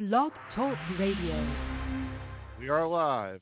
Blog Talk Radio. We are live.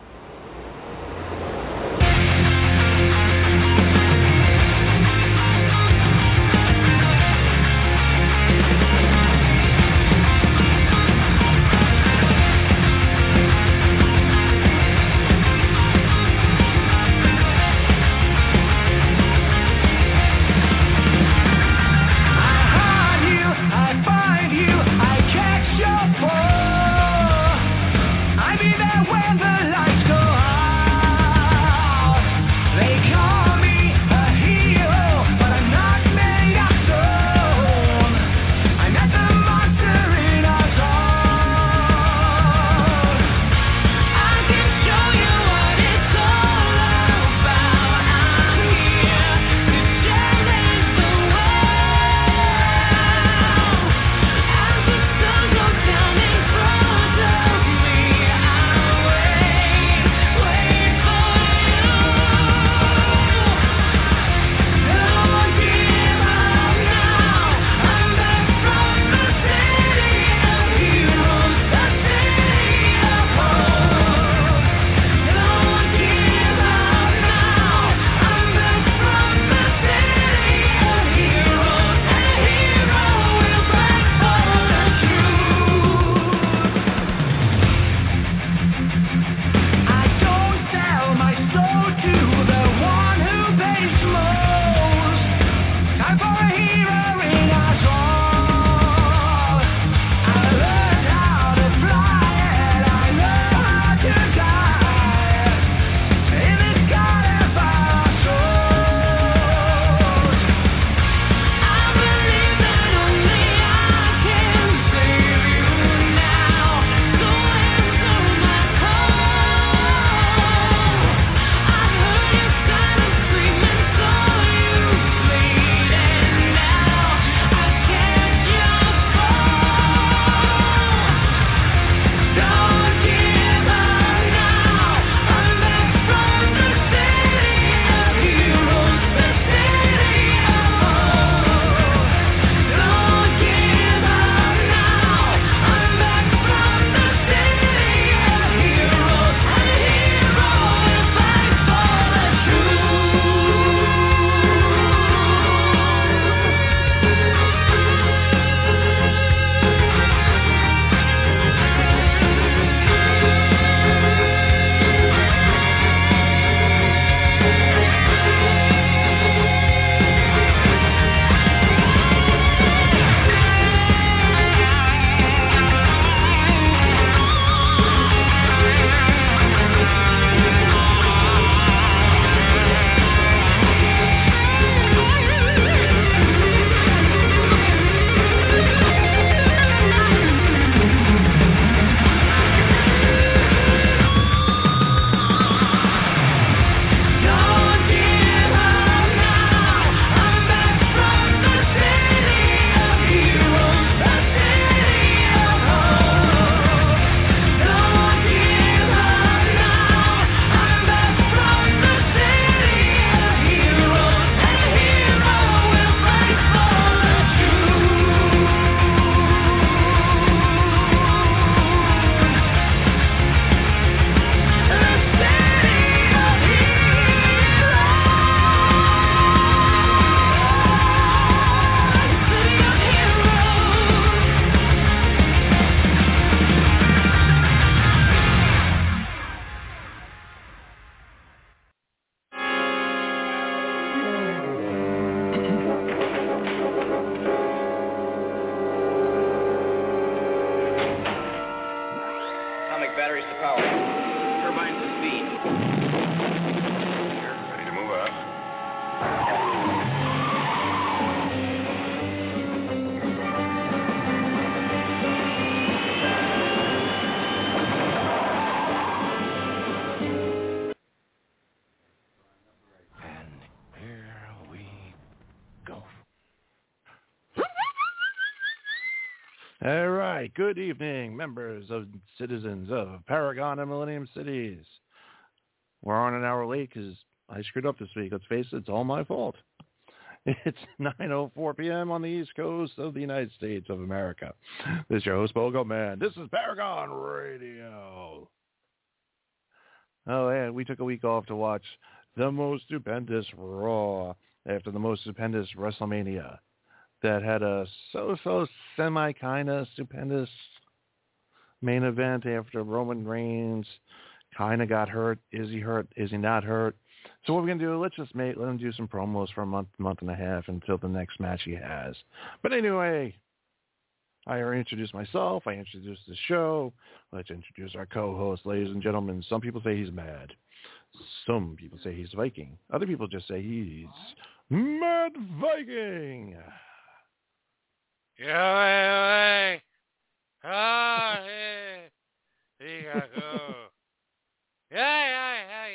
All right. Good evening, members of citizens of Paragon and Millennium Cities. We're on an hour late because I screwed up this week. Let's face it, it's all my fault. It's 9:04 p.m. on the East Coast of the United States of America. This is your host, Bogo Man. This is Paragon Radio. Oh, and we took a week off to watch the most stupendous Raw after the most stupendous WrestleMania that had a so-so semi-kind-of stupendous main event after Roman Reigns kind of got hurt. Is he hurt? Is he not hurt? So what we're going to do, let's just let him do some promos for a month and a half until the next match he has. But anyway, I already introduced myself. I introduced the show. Let's introduce our co-host, ladies and gentlemen. Some people say he's mad. Some people say he's Viking. Other people just say he's Mad Viking. Yeah, here you go. Yeah.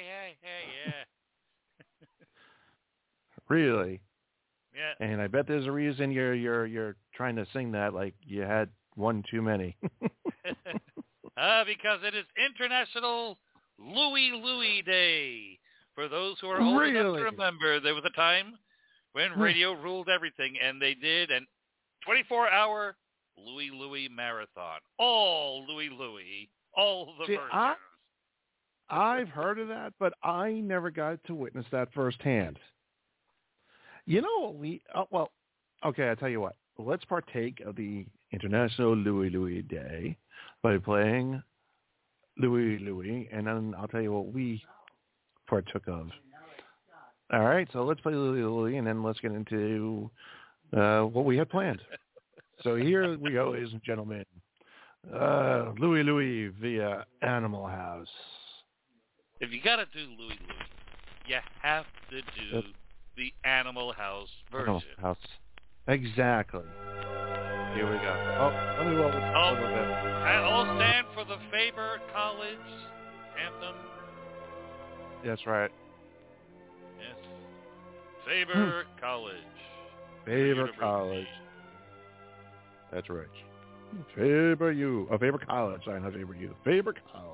Really? Yeah. And I bet there's a reason you're trying to sing that like you had one too many. Because it is International Louie Day. For those who are old enough to remember, there was a time when radio ruled everything, and they did an 24-hour Louie marathon. All Louie, all the versions. I've heard of that, but I never got to witness that firsthand. You know, okay, I'll tell you what. Let's partake of the International Louie Day by playing Louie, and then I'll tell you what we partook of. All right, so let's play Louie, and then let's get into what we had planned. So here we go, ladies and gentlemen. Louie via Animal House. If you got to do Louie, you have to do the Animal House version. Animal House. Exactly. Here we go. Oh, let me roll this a little bit. And all stand for the Faber College anthem. That's right. Yes. Faber College. Faber College. That's right. Faber College. Sorry, not Faber U. Faber College.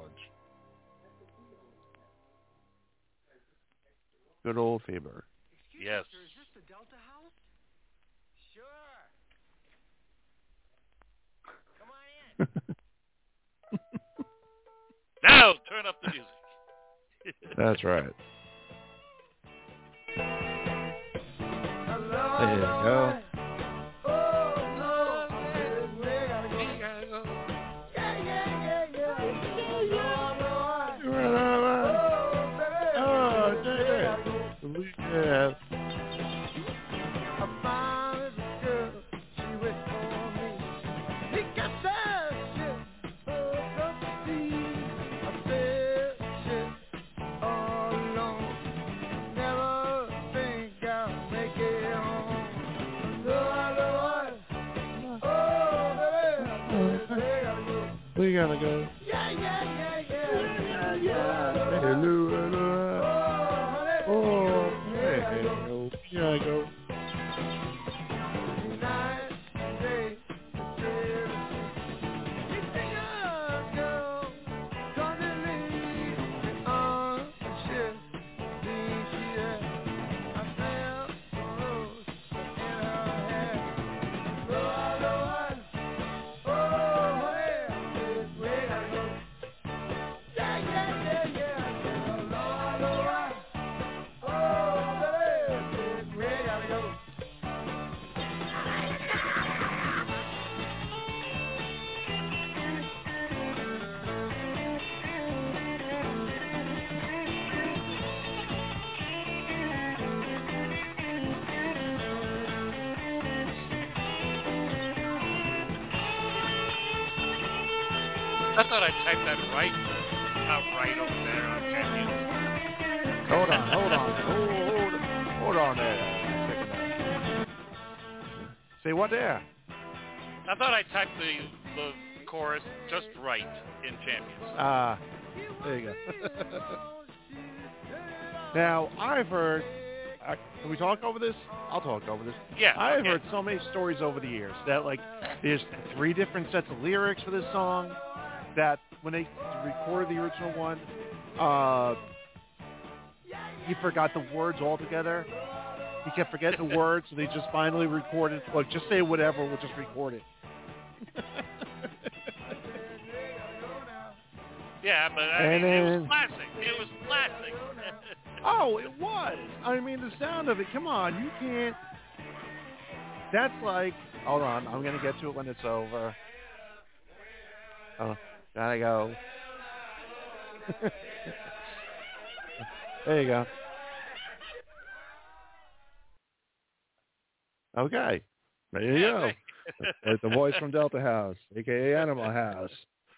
Good old Faber. Yes. Is this the Delta House? Sure. Come on in. Now turn up the music. That's right. There you go. Yeah. We gotta go. Yeah. Oh, hey, we gotta go. I thought I typed that right over there on Champions. Hold on there. Say what there? I thought I typed the chorus just right in Champions. There you go. Now, I've heard... can we talk over this? I'll talk over this. Yeah. I've heard so many stories over the years that, like, there's 3 different sets of lyrics for this song, that when they recorded the original one, you forgot the words altogether. He kept forgetting the words, so they just finally recorded. Look, just say whatever. We'll just record it. Yeah, but I mean, it was classic. It was classic. Oh, it was. I mean, the sound of it. Come on, you can't. That's like. Hold on, I'm gonna get to it when it's over. Oh, gotta go. There you go. Okay. There you go. It's the voice from Delta House, a.k.a. Animal House.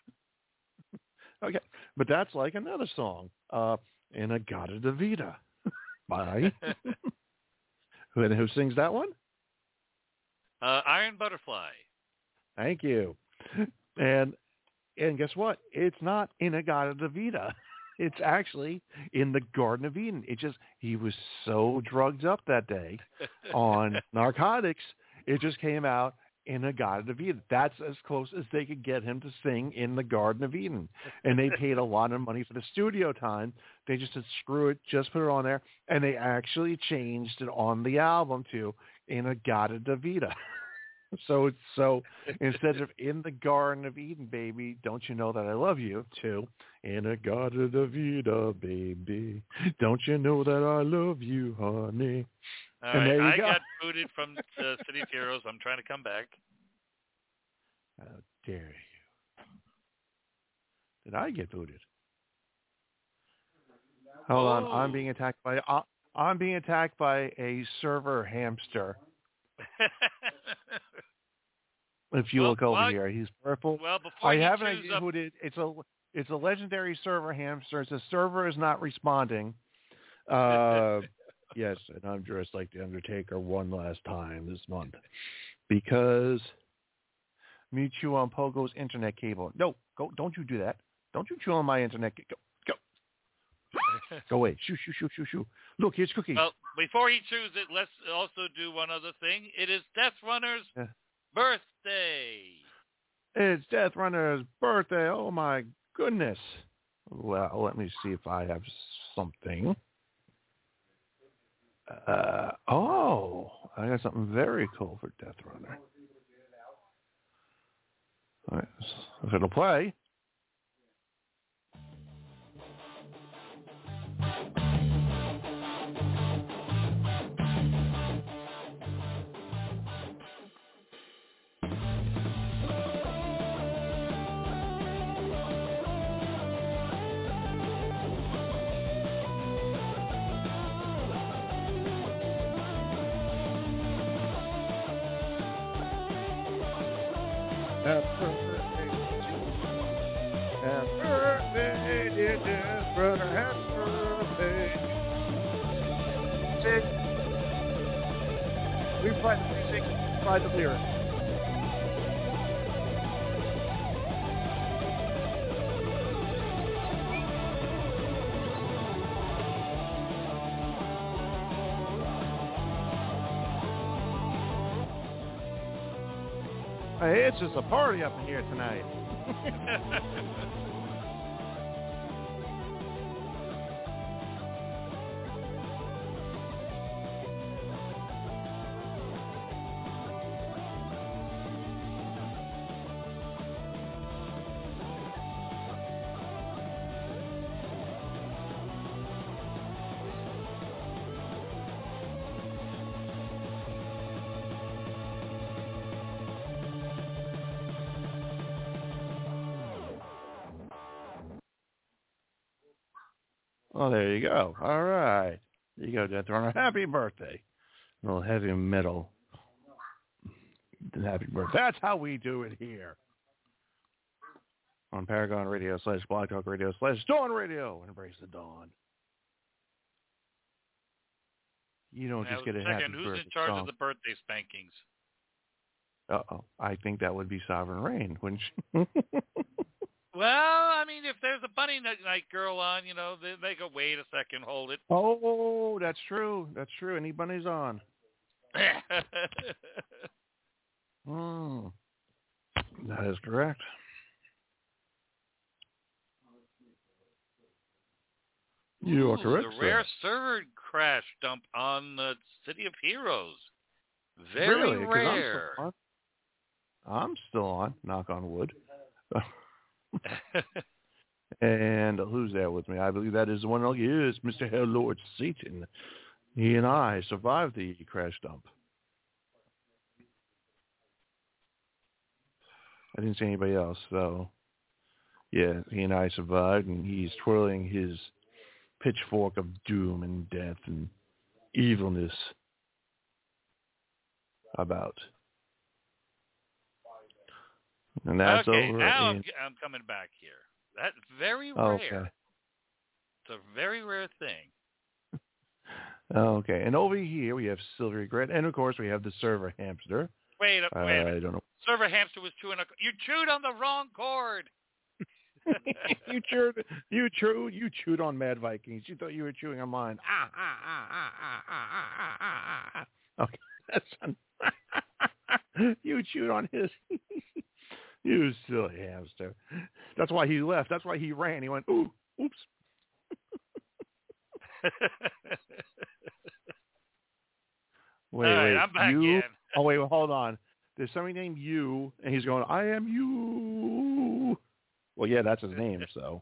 Okay. But that's like another song. In-A-Gadda-Da-Vida by... Who sings that one? Iron Butterfly. Thank you. And guess what? It's not In-A-Gadda-Da-Vida. It's actually in the Garden of Eden. He was so drugged up that day on narcotics, it just came out In-A-Gadda-Da-Vida. That's as close as they could get him to sing in the Garden of Eden. And they paid a lot of money for the studio time. They just said, screw it, just put it on there. And they actually changed it on the album to In-A-Gadda-Da-Vida. So instead of In the Garden of Eden, baby, don't you know that I love you, to In-A-Gadda-Da-Vida, baby, don't you know that I love you, honey. All right, I got booted from the City of Heroes. I'm trying to come back. How dare you? Did I get booted? Hold on, I'm being attacked by a server hamster. If you look over here, he's purple. Well, before I you have an choose idea who it is. It's a legendary server hamster. The server is not responding. Yes, and I'm dressed like the Undertaker one last time this month because me chew on Pogo's internet cable. No, go! Don't you do that? Don't you chew on my internet? Go! Go away! Shoo! Look, here's cookies. Well, before he chews it, let's also do one other thing. It is Death Runner's birthday. It's Death Runner's birthday. Oh my goodness! Well, let me see if I have something. I got something very cool for Death Runner. All right, if it'll play. Happy birthday, dear Death Runner. Happy birthday. Sing. We play the music, play the lyrics. Hey, it's just a party up in here tonight. Well, there you go. All right. There you go, Death Runner. Happy birthday. A little heavy metal. Happy birthday. That's how we do it here. On Paragon Radio / Blog Talk Radio / Dawn Radio. Embrace the dawn. You don't just get a happy birthday. Who's in charge song. of the birthday spankings? Uh-oh. I think that would be Sovereign Rain, wouldn't you? Well, I mean, if there's a bunny night girl on, you know, they go, wait a second, hold it. Oh, that's true. That's true. Any bunnies on? That is correct. You are correct, The rare server crash dump on the City of Heroes. Very really? rare. I'm still on, knock on wood. And who's there with me? I believe that is the one. Oh, yes, Mr. Hell Lord Satan. He and I survived the crash dump. I didn't see anybody else, so yeah, he and I survived, and he's twirling his pitchfork of doom and death and evilness about. And that's okay, over. now I'm coming back here. That's very rare. Okay. It's a very rare thing. Okay, and over here we have Silver Regret, and of course we have the server hamster. Wait a minute. I don't know. Server hamster was chewing you chewed on the wrong cord. you chewed on Mad Vikings. You thought you were chewing on mine. Okay, that's you chewed on his. You silly hamster. That's why he left. That's why he ran. He went, ooh, oops. Wait, I'm back in. Oh, wait, hold on. There's somebody named you, and he's going, I am you. Well, yeah, that's his name, so.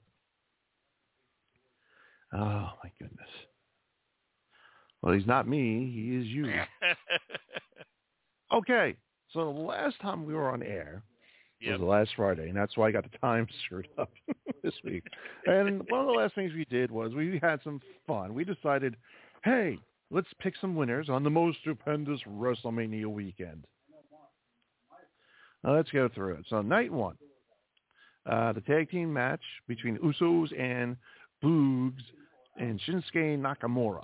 Oh, my goodness. Well, he's not me. He is you. Okay, so the last time we were on air was the last Friday, and that's why I got the time screwed up this week. And one of the last things we did was we had some fun. We decided, hey, let's pick some winners on the most stupendous WrestleMania weekend. Now, let's go through it. So night one, the tag team match between Usos and Boogs and Shinsuke Nakamura.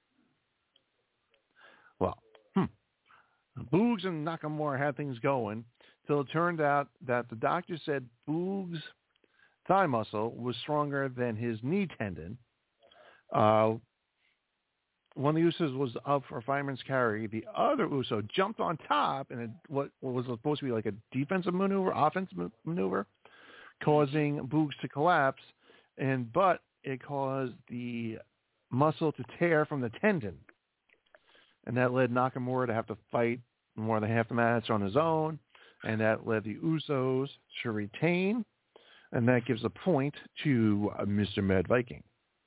Well, Boogs and Nakamura had things going till it turned out that the doctor said Boogs' thigh muscle was stronger than his knee tendon. One of the Usos was up for a fireman's carry. The other Uso jumped on top in what was supposed to be like a defensive maneuver, offensive maneuver, causing Boogs to collapse, but it caused the muscle to tear from the tendon. And that led Nakamura to have to fight more than half the match on his own, and that led the Usos to retain, and that gives a point to Mr. Mad Viking.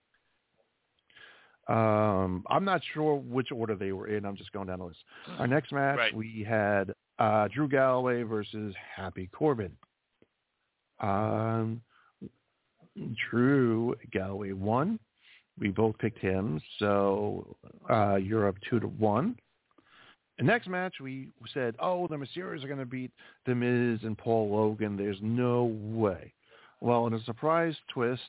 I'm not sure which order they were in. I'm just going down the list. Our next match, we had Drew Galloway versus Happy Corbin. Drew Galloway won. We both picked him, so you're up 2-1. The next match, we said, the Mysterios are going to beat The Miz and Paul Logan. There's no way. Well, in a surprise twist,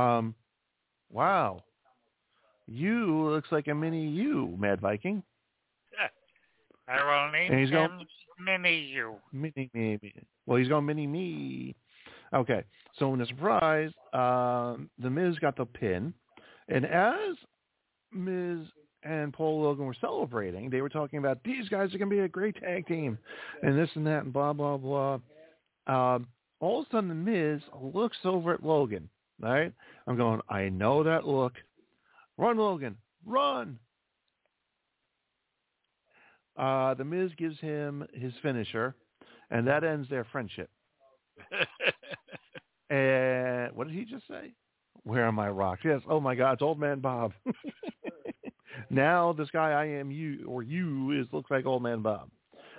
wow, you looks like a mini you, Mad Viking. I will name him Mini You. Mini me. Well, he's going mini me. Okay, so in a surprise, The Miz got the pin. And as Miz and Paul Logan were celebrating, they were talking about these guys are going to be a great tag team and this and that and blah, blah, blah. All of a sudden, The Miz looks over at Logan, right? I'm going, I know that look. Run, Logan. Run. The Miz gives him his finisher, and that ends their friendship. And what did he just say? Where are my rocks? Yes. Oh, my God. It's Old Man Bob. Now this guy I am you, or you, looks like Old Man Bob.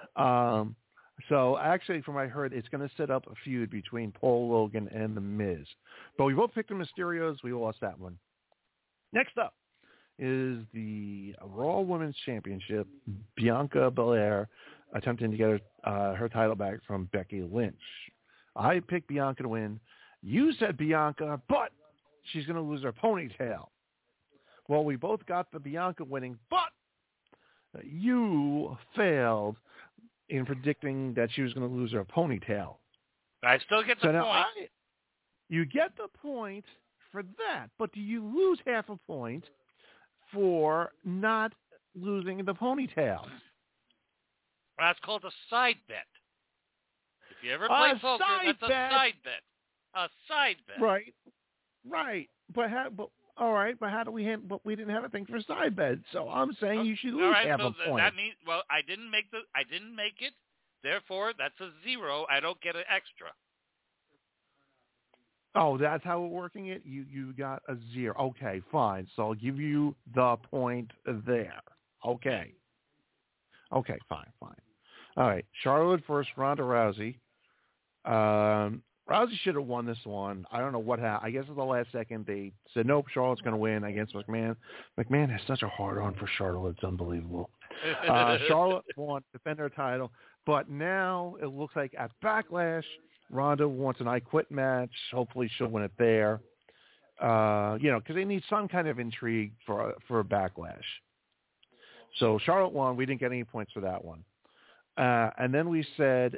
So actually, from what I heard, it's going to set up a feud between Paul Logan and The Miz. But we both picked the Mysterios. We lost that one. Next up is the Raw Women's Championship. Bianca Belair attempting to get her title back from Becky Lynch. I picked Bianca to win. You said Bianca, but she's going to lose her ponytail. Well, we both got the Bianca winning, but you failed in predicting that she was going to lose her ponytail. I still get the point. You get the point for that, but do you lose half a point for not losing the ponytail? That's called a side bet. If you ever play poker, that's a side bet. A side bet. Right. But All right, but how do we but we didn't have a thing for side bets, so I'm saying you should lose all right, half so a point. that means I didn't make it. Therefore, that's a 0. I don't get an extra. Oh, that's how we're working it? You got a 0. Okay, fine. So I'll give you the point there. Okay. Okay, fine. All right. Charlotte versus Ronda Rousey. Rousey should have won this one. I don't know what happened. I guess at the last second they said, nope, Charlotte's going to win against McMahon. McMahon has such a hard-on for Charlotte. It's unbelievable. Charlotte won, defend her title. But now it looks like at Backlash, Ronda wants an I Quit match. Hopefully she'll win it there. Because they need some kind of intrigue for a Backlash. So Charlotte won. We didn't get any points for that one. And then we said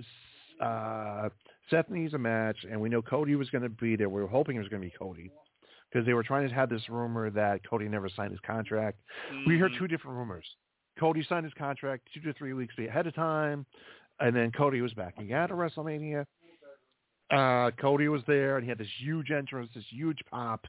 Seth needs a match, and we know Cody was going to be there. We were hoping it was going to be Cody because they were trying to have this rumor that Cody never signed his contract. Mm-hmm. We heard two different rumors. Cody signed his contract 2 to 3 weeks ahead of time, and then Cody was backing out of WrestleMania. Cody was there, and he had this huge entrance, this huge pop.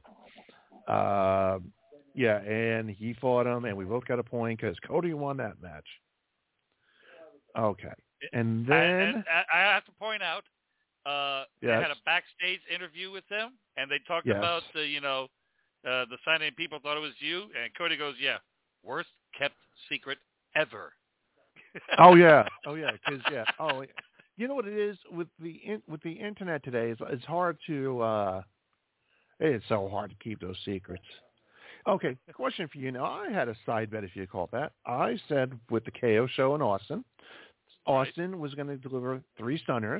And he fought him, and we both got a point because Cody won that match. Okay. And then I have to point out, they had a backstage interview with them, and they talked about the signing. People thought it was you, and Cody goes, "Yeah, worst kept secret ever." Oh yeah, because you know what it is with the internet today? It's hard to it's so hard to keep those secrets. Okay, question for you now. I had a side bet, if you call it that. I said with the KO show in Austin was going to deliver 3 stunners,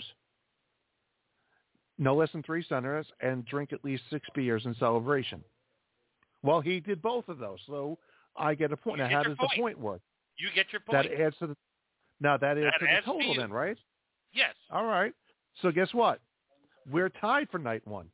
no less than 3 stunners, and drink at least 6 beers in celebration. Well, he did both of those, so I get a point. Now, how does the point work? You get your point. That adds to the the total then, right? Yes. All right. So guess what? We're tied for night 1.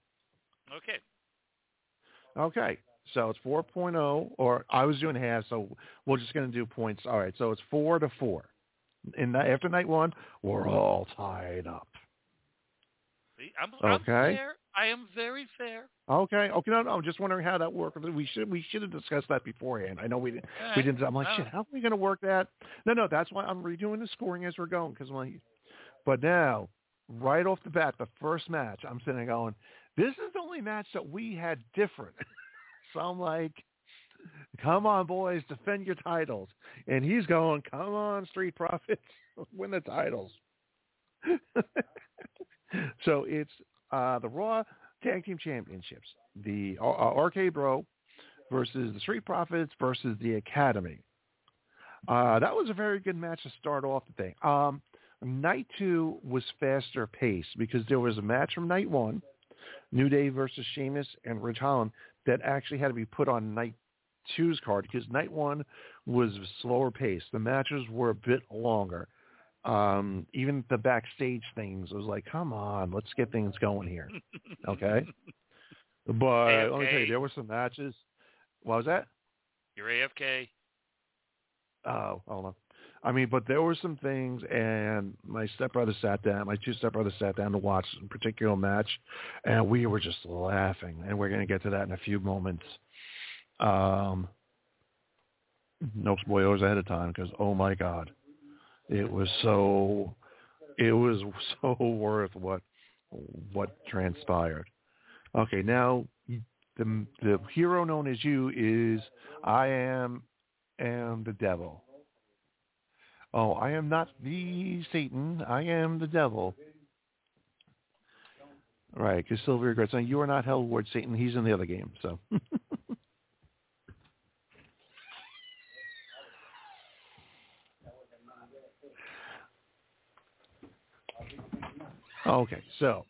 Okay. So it's 4.0, or I was doing half, so we're just going to do points. All right. So it's 4-4. After night 1, we're all tied up. See, I'm fair. I am very fair. Okay. No, I'm just wondering how that worked. We should have discussed that beforehand. I know we didn't. Right. We didn't. I'm like, shit. How are we going to work that? No. That's why I'm redoing the scoring as we're going. But now, right off the bat, the first match, I'm sitting there going, this is the only match that we had different. So I'm like, come on, boys, defend your titles. And he's going, come on, Street Profits, win the titles. So it's the Raw Tag Team Championships, the RK Bro versus the Street Profits versus the Academy. That was a very good match to start off the thing. Night 2 was faster paced because there was a match from night 1, New Day versus Sheamus and Ridge Holland, that actually had to be put on night 2's card because night 1 was slower paced. The matches were a bit longer. Even the backstage things, it was like, come on, let's get things going here. Okay? But let me tell you, there were some matches. What was that? You're AFK. Oh, hold on. I mean, but there were some things, and my two stepbrothers sat down to watch a particular match, and we were just laughing, and we're going to get to that in a few moments. No spoilers ahead of time, because, oh my God, it was so worth what transpired. Okay, now the hero known as you is I am the devil. Oh, I am not the Satan. I am the devil. Right, because Sylvia regrets saying, you are not Hell Lord Satan. He's in the other game. So, okay, so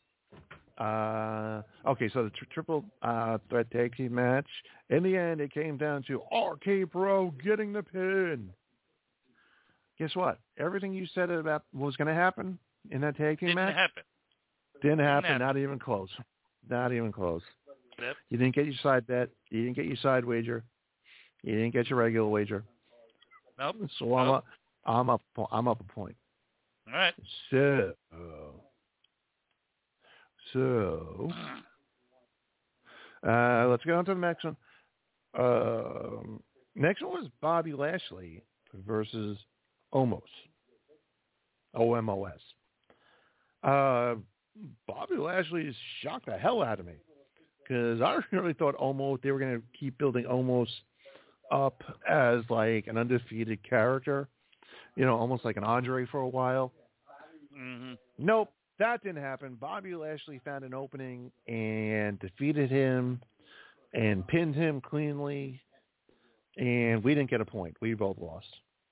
the triple threat tag team match. In the end, it came down to RK Bro getting the pin. Guess what? Everything you said about what was going to happen in that tag team match didn't happen. Not even close. Not even close. Yep. You didn't get your side bet. You didn't get your side wager. You didn't get your regular wager. Nope. So nope. I'm up a point. All right. So Let's get on to the next one. Next one was Bobby Lashley versus Omos. OMOS. Bobby Lashley shocked the hell out of me because I really thought they were going to keep building Omos up as like an undefeated character, almost like an Andre for a while. Mm-hmm. Nope, that didn't happen. Bobby Lashley found an opening and defeated him and pinned him cleanly, and we didn't get a point. We both lost.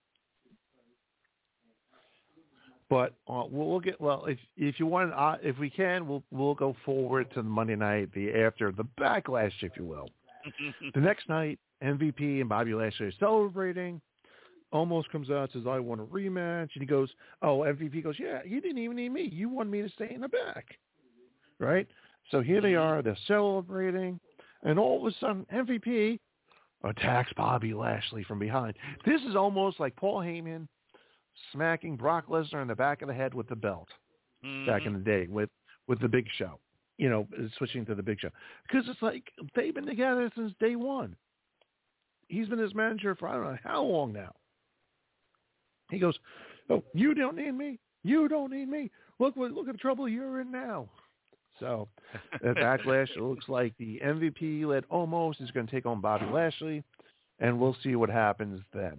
But we'll get if you want, if we can, we'll go forward to the Monday night, after the backlash, if you will. The next night, MVP and Bobby Lashley are celebrating. Omos comes out and says, "I want a rematch," and he goes, MVP goes, "Yeah, you didn't even need me. You wanted me to stay in the back, right?" So here they are, they're celebrating, and all of a sudden, MVP attacks Bobby Lashley from behind. This is almost like Paul Heyman smacking Brock Lesnar in the back of the head with the belt back in the day with the Big Show, switching to the Big Show. Because it's like they've been together since day one. He's been his manager for I don't know how long now. He goes, "Oh, you don't need me. You don't need me. Look at the trouble you're in now." So at Backlash, it looks like the MVP-led Omos is going to take on Bobby Lashley, and we'll see what happens then.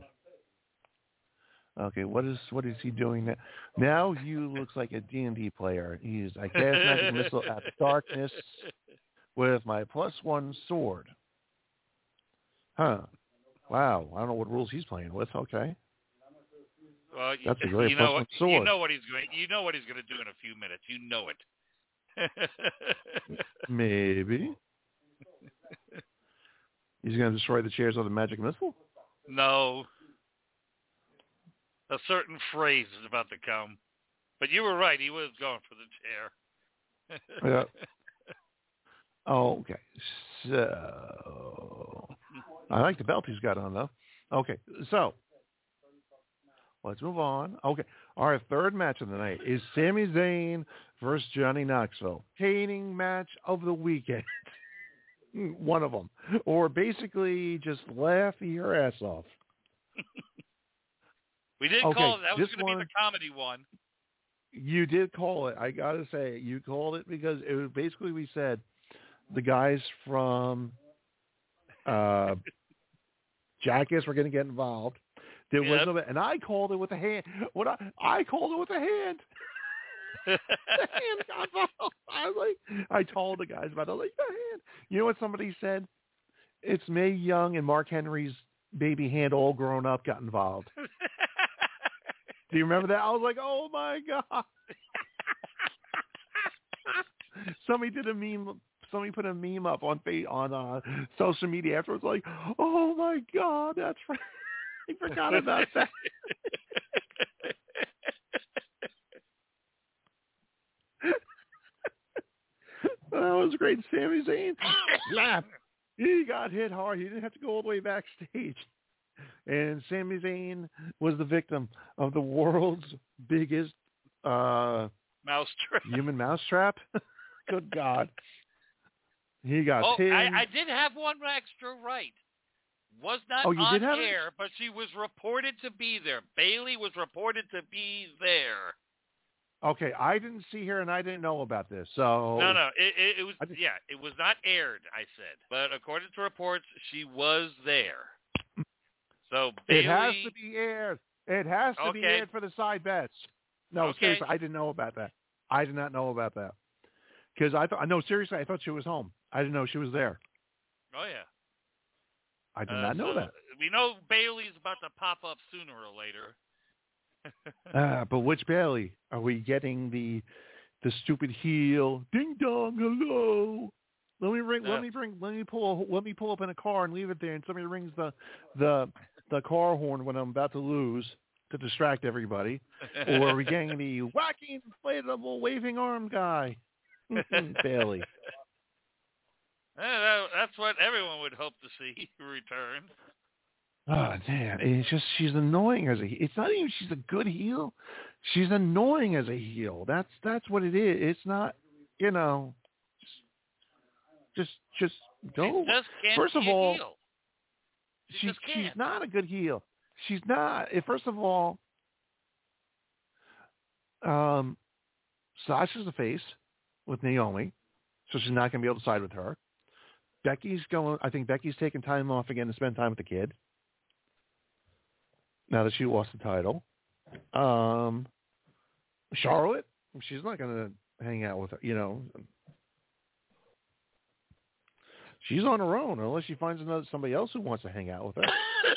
Okay, what is he doing now? Now you looks like a D&D player. I cast magic missile at the darkness with my +1 sword. Huh. Wow. I don't know what rules he's playing with. Okay. Well, that's a great +1 sword. You know what he's going to do in a few minutes. You know it. Maybe. He's going to destroy the chairs with a magic missile? No. A certain phrase is about to come. But you were right. He was going for the chair. Yeah. Okay. So, I like the belt he's got on, though. Okay. So, let's move on. Okay. Our third match of the night is Sami Zayn versus Johnny Knoxville. Hating match of the weekend. One of them. Or basically just laugh your ass off. We did call it. That was going to be the comedy one. You did call it. I got to say, you called it because it was basically we said the guys from Jackass were going to get involved. There was no, and I called it with a hand. I called it with a hand. The hand got involved. I told the guys about it. The hand. You know what somebody said? It's Mae Young and Mark Henry's baby hand all grown up got involved. Do you remember that? I was like, oh, my God. Somebody did a meme. Somebody put a meme up on social media afterwards like, oh, my God, that's right. I forgot about that. That was great. Sami Zayn laughed. He got hit hard. He didn't have to go all the way backstage. And Sami Zayn was the victim of the world's biggest mousetrap. Human mousetrap. Good God. He got pinned. I did have one extra right. Was not on air, but she was reported to be there. Bayley was reported to be there. Okay, I didn't see her, and I didn't know about this. So no, it was it was not aired. I said, but according to reports, she was there. So Bayley, it has to be aired. It has to be aired for the side bets. No, seriously, I didn't know about that. I did not know about that because seriously, I thought she was home. I didn't know she was there. Oh yeah. I did not know that. We know Bayley's about to pop up sooner or later. But which Bayley? Are we getting the stupid heel? Ding dong, hello. Let me pull up in a car and leave it there, and somebody rings the car horn when I'm about to lose to distract everybody. Or are we getting the wacky inflatable waving arm guy? Bayley. That's what everyone would hope to see return. Oh, man. It's just she's annoying as a heel. It's not even she's a good heel. She's annoying as a heel. That's what it is. It's not, just Don't. She just can't First of be a all, heel. she's can't. not a good heel. She's not. First of all, Sasha's the face with Naomi, so she's not going to be able to side with her. I think Becky's taking time off again to spend time with the kid now that she lost the title. Charlotte, she's not going to hang out with her, She's on her own unless she finds somebody else who wants to hang out with her.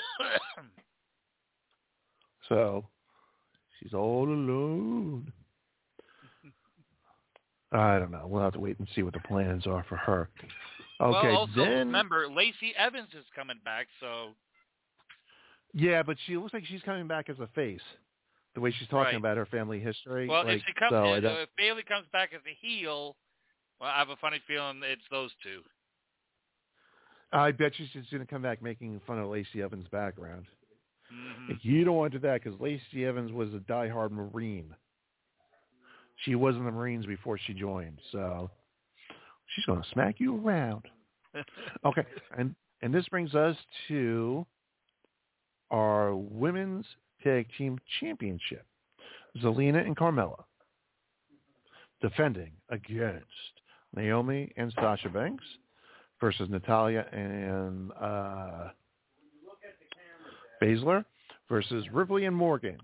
So she's all alone. I don't know. We'll have to wait and see what the plans are for her. Okay, well, also, then remember, Lacey Evans is coming back, so... Yeah, but she looks like she's coming back as a face, the way she's talking about her family history. Well, like, if Bayley comes back as a heel, well, I have a funny feeling it's those two. I bet you she's going to come back making fun of Lacey Evans' background. Mm-hmm. You don't want to do that because Lacey Evans was a diehard Marine. She was in the Marines before she joined, so she's going to smack you around. Okay, and this brings us to our Women's Tag Team Championship. Zelina and Carmella defending against Naomi and Sasha Banks versus Natalya and Baszler versus Ripley and Morgan.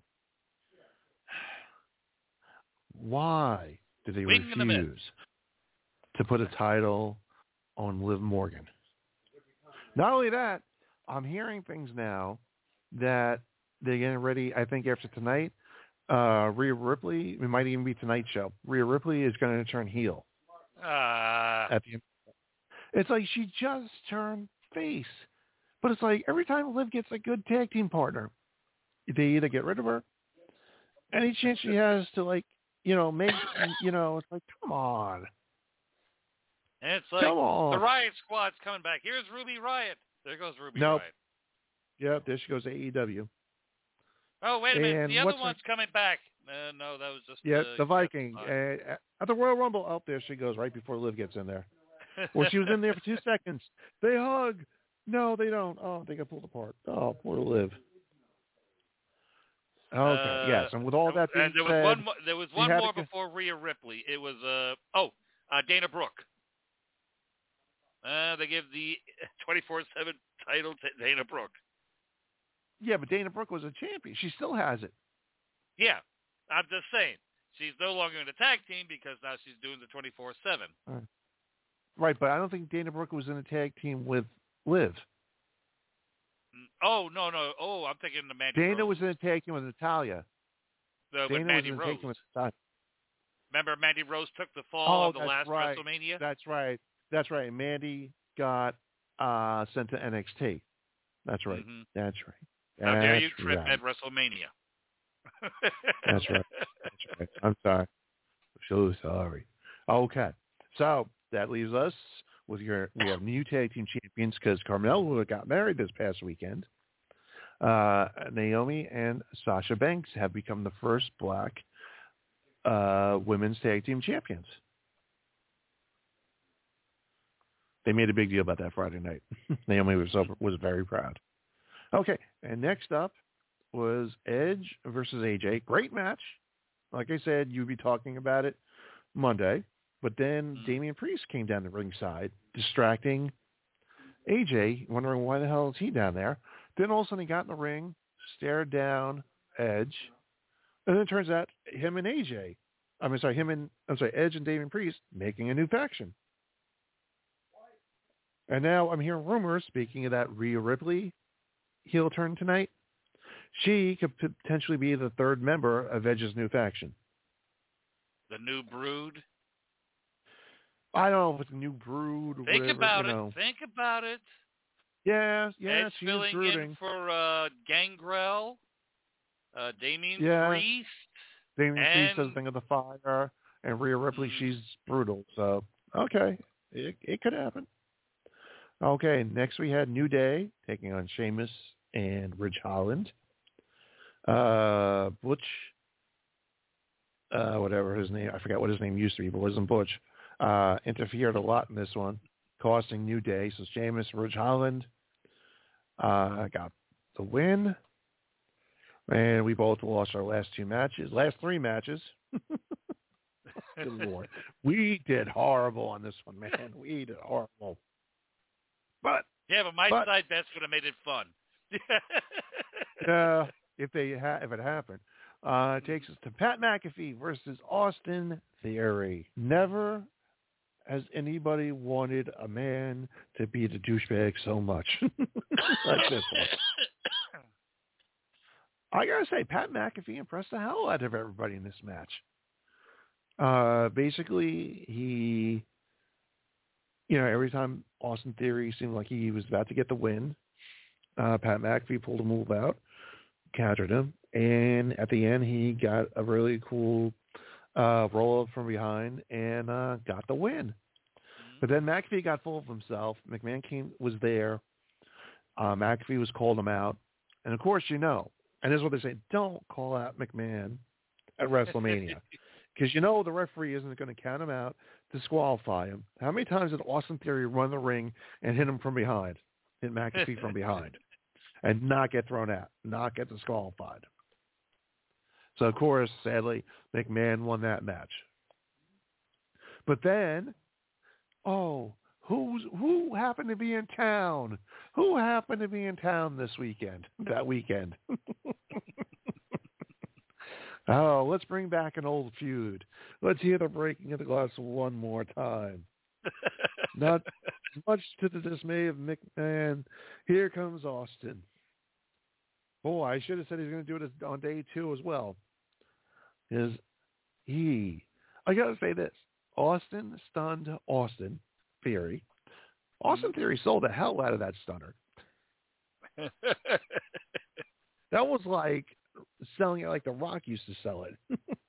Why did they refuse to put a title on Liv Morgan? Not only that, I'm hearing things now that they're getting ready, I think after tonight, Rhea Ripley, it might even be tonight's show, Rhea Ripley is going to turn heel. At the end. It's like she just turned face. But it's like every time Liv gets a good tag team partner, they either get rid of her, any chance she has to make, it's like, come on. And it's like, the Riot Squad's coming back. Here's Ruby Riot. There goes Ruby Riot. Yep, there she goes, AEW. Oh, wait a minute. The other one's coming back. No, that was just... the Viking. At the Royal Rumble, oh, there she goes, right before Liv gets in there. Well, she was in there for 2 seconds. They hug. No, they don't. Oh, they got pulled apart. Oh, poor Liv. Okay, yes. And with all that being said... There was one more before Rhea Ripley. It was, Dana Brooke. They give the 24/7 title to Dana Brooke. Yeah, but Dana Brooke was a champion. She still has it. Yeah, I'm just saying. She's no longer in the tag team because now she's doing the 24/7. Right, but I don't think Dana Brooke was in a tag team with Liv. Oh, no. Oh, I'm thinking the Mandy Dana Rose. was in a tag team with Natalia. With Mandy Rose. Remember Mandy Rose took the fall on the last WrestleMania? That's right. And Mandy got sent to NXT. That's right. Mm-hmm. That's right. How dare you trip at WrestleMania? That's right. I'm sorry. I'm so sorry. Okay. So that leaves us with we have new tag team champions because Carmella got married this past weekend. Naomi and Sasha Banks have become the first Black women's tag team champions. They made a big deal about that Friday night. Naomi was very proud. Okay, and next up was Edge versus AJ. Great match. Like I said, you'd be talking about it Monday. But then Damian Priest came down the ringside, distracting AJ, wondering why the hell is he down there. Then all of a sudden he got in the ring, stared down Edge, and then it turns out Edge and Damian Priest making a new faction. And now I'm hearing rumors, speaking of that Rhea Ripley heel turn tonight, she could potentially be the third member of Edge's new faction. The New Brood? I don't know if it's a New Brood or Think whatever. Think about it. Yeah, Edge she filling is brooding. in for Gangrel, Damian Priest. Damian Priest has a thing of the fire, and Rhea Ripley, she's brutal. So, okay, it could happen. Okay, next we had New Day taking on Sheamus and Ridge Holland. Butch, whatever his name, I forgot what his name used to be, but it wasn't Butch, interfered a lot in this one. costing New Day. So Sheamus and Ridge Holland got the win. And we both lost our last three matches. Good Lord. We did horrible on this one, man. We did horrible. But my side bets would have made it fun. if it happened. It takes us to Pat McAfee versus Austin Theory. Never has anybody wanted a man to be the douchebag so much. Like this one. I gotta say, Pat McAfee impressed the hell out of everybody in this match. Basically, he, every time Austin Theory seemed like he was about to get the win, Pat McAfee pulled a move out, countered him, and at the end, he got a really cool roll-up from behind and got the win. But then McAfee got full of himself. McMahon was there. McAfee was called him out. And, of course, and this is what they say, don't call out McMahon at WrestleMania. Because the referee isn't going to count him out, disqualify him. How many times did Austin Theory run the ring and hit him from behind, hit McAfee from behind, and not get thrown out, not get disqualified? So, of course, sadly, McMahon won that match. But then, who happened to be in town? Who happened to be in town this weekend, that weekend? Let's bring back an old feud. Let's hear the breaking of the glass one more time. Not much to the dismay of McMahon. Here comes Austin. Boy, I should have said he's going to do it on day 2 as well. I got to say this. Austin stunned Austin Theory. Austin Theory sold the hell out of that stunner. That was like selling it like The Rock used to sell it.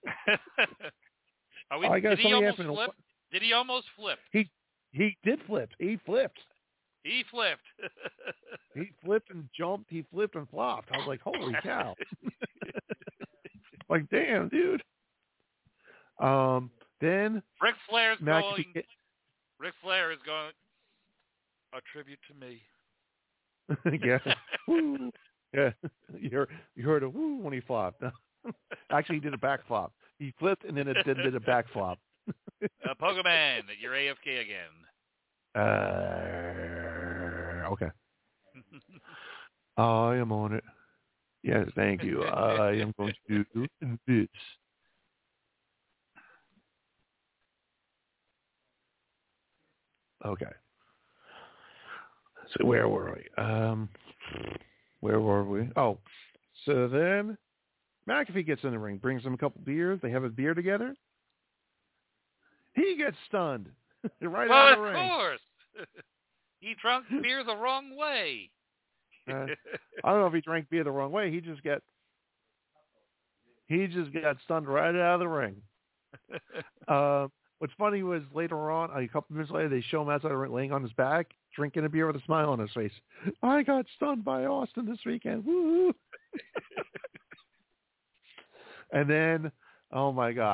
Did he almost flip? He did flip. He flipped. He flipped. He flipped and jumped. He flipped and flopped. I was like, holy cow. Like, damn, dude. Then Ric Flair is going, a tribute to me. Yeah. Woo. Yeah. You heard a woo when he flopped. Actually, he did a back flop. He flipped and then did a back flop. Pokemon, you're AFK again. Okay. I am on it. Yes, thank you. I am going to do this. Okay. So where were we? Oh, so then McAfee gets in the ring, brings him a couple beers. They have a beer together. He gets stunned right out of the ring. Of course. He drank beer the wrong way. I don't know if he drank beer the wrong way. He just got stunned right out of the ring. What's funny was later on, a couple minutes later, they show him outside the ring laying on his back, drinking a beer with a smile on his face. I got stunned by Austin this weekend. Woo! And then, oh my God,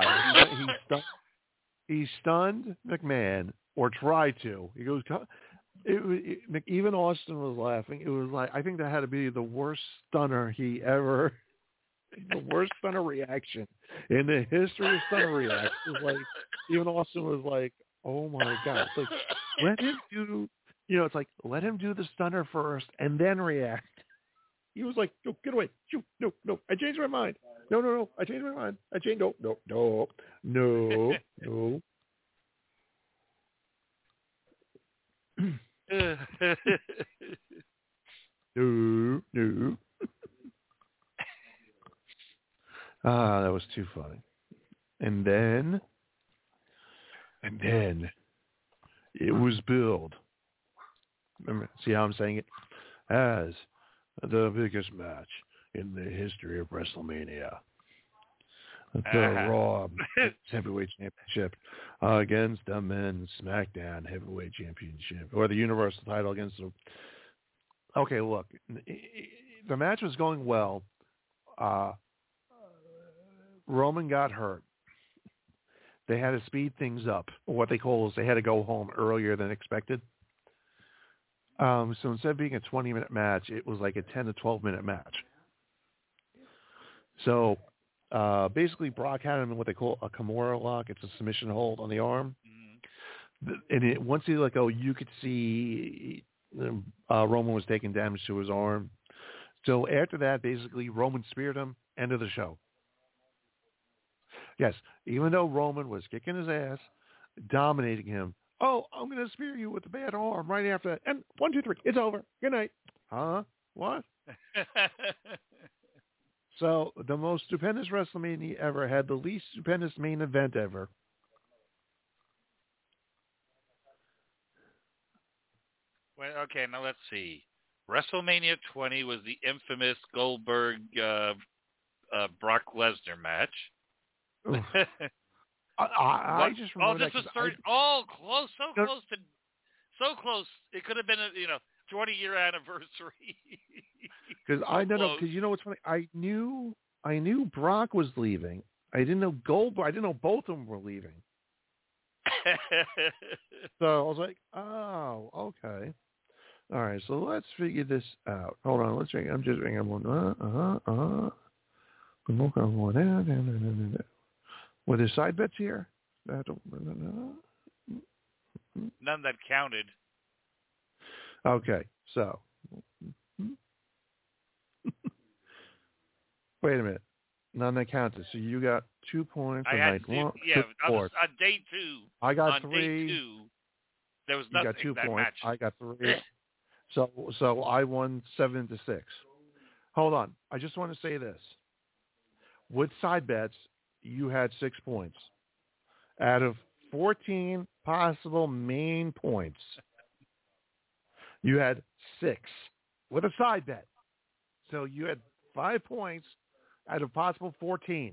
he stunned McMahon, or tried to. He goes, even Austin was laughing. It was like, I think that had to be the worst stunner the worst stunner reaction in the history of stunner reactions. Like, even Austin was like, oh my God. It's like, let him do, it's like, let him do the stunner first and then react. He was like, no, get away. Shoot, no, I changed my mind. No, I changed my mind. No. No. That was too funny. And then it was billed. Remember, see how I'm saying it? As the biggest match in the history of WrestleMania. The Raw Heavyweight Championship against the Men's SmackDown Heavyweight Championship, or the Universal title against the... Okay, look, the match was going well. Roman got hurt. They had to speed things up. What they call is they had to go home earlier than expected. So instead of being a 20-minute match, it was like a 10 to 12-minute match. So basically, Brock had him in what they call a Kimura lock. It's a submission hold on the arm. And once he let go, you could see Roman was taking damage to his arm. So after that, basically, Roman speared him. End of the show. Yes, even though Roman was kicking his ass, dominating him. Oh, I'm going to spear you with the bad arm right after that. And 1, 2, 3, it's over. Good night. Huh? What? So the most stupendous WrestleMania ever had the least stupendous main event ever. Well, okay, now let's see. WrestleMania 20 was the infamous Goldberg Brock Lesnar match. I just remember this was close, so close. It could have been a 20-year anniversary. Because because you know what's funny? I knew Brock was leaving. I didn't know Goldberg. I didn't know both of them were leaving. So I was like, oh, okay. All right, so let's figure this out. Hold on, let's figure. I'm just thinking. Were there side bets here? None that counted. Okay, so wait a minute. None that counted. So you got 2 points on night one. Yeah, on day 2. I got on 3. Day 2, there was nothing. You got 2 that points. match. I got 3. So I won 7-6. Hold on. I just want to say this. With side bets, you had 6 points out of 14 possible main points. You had 6 with a side bet. So you had 5 points out of possible 14.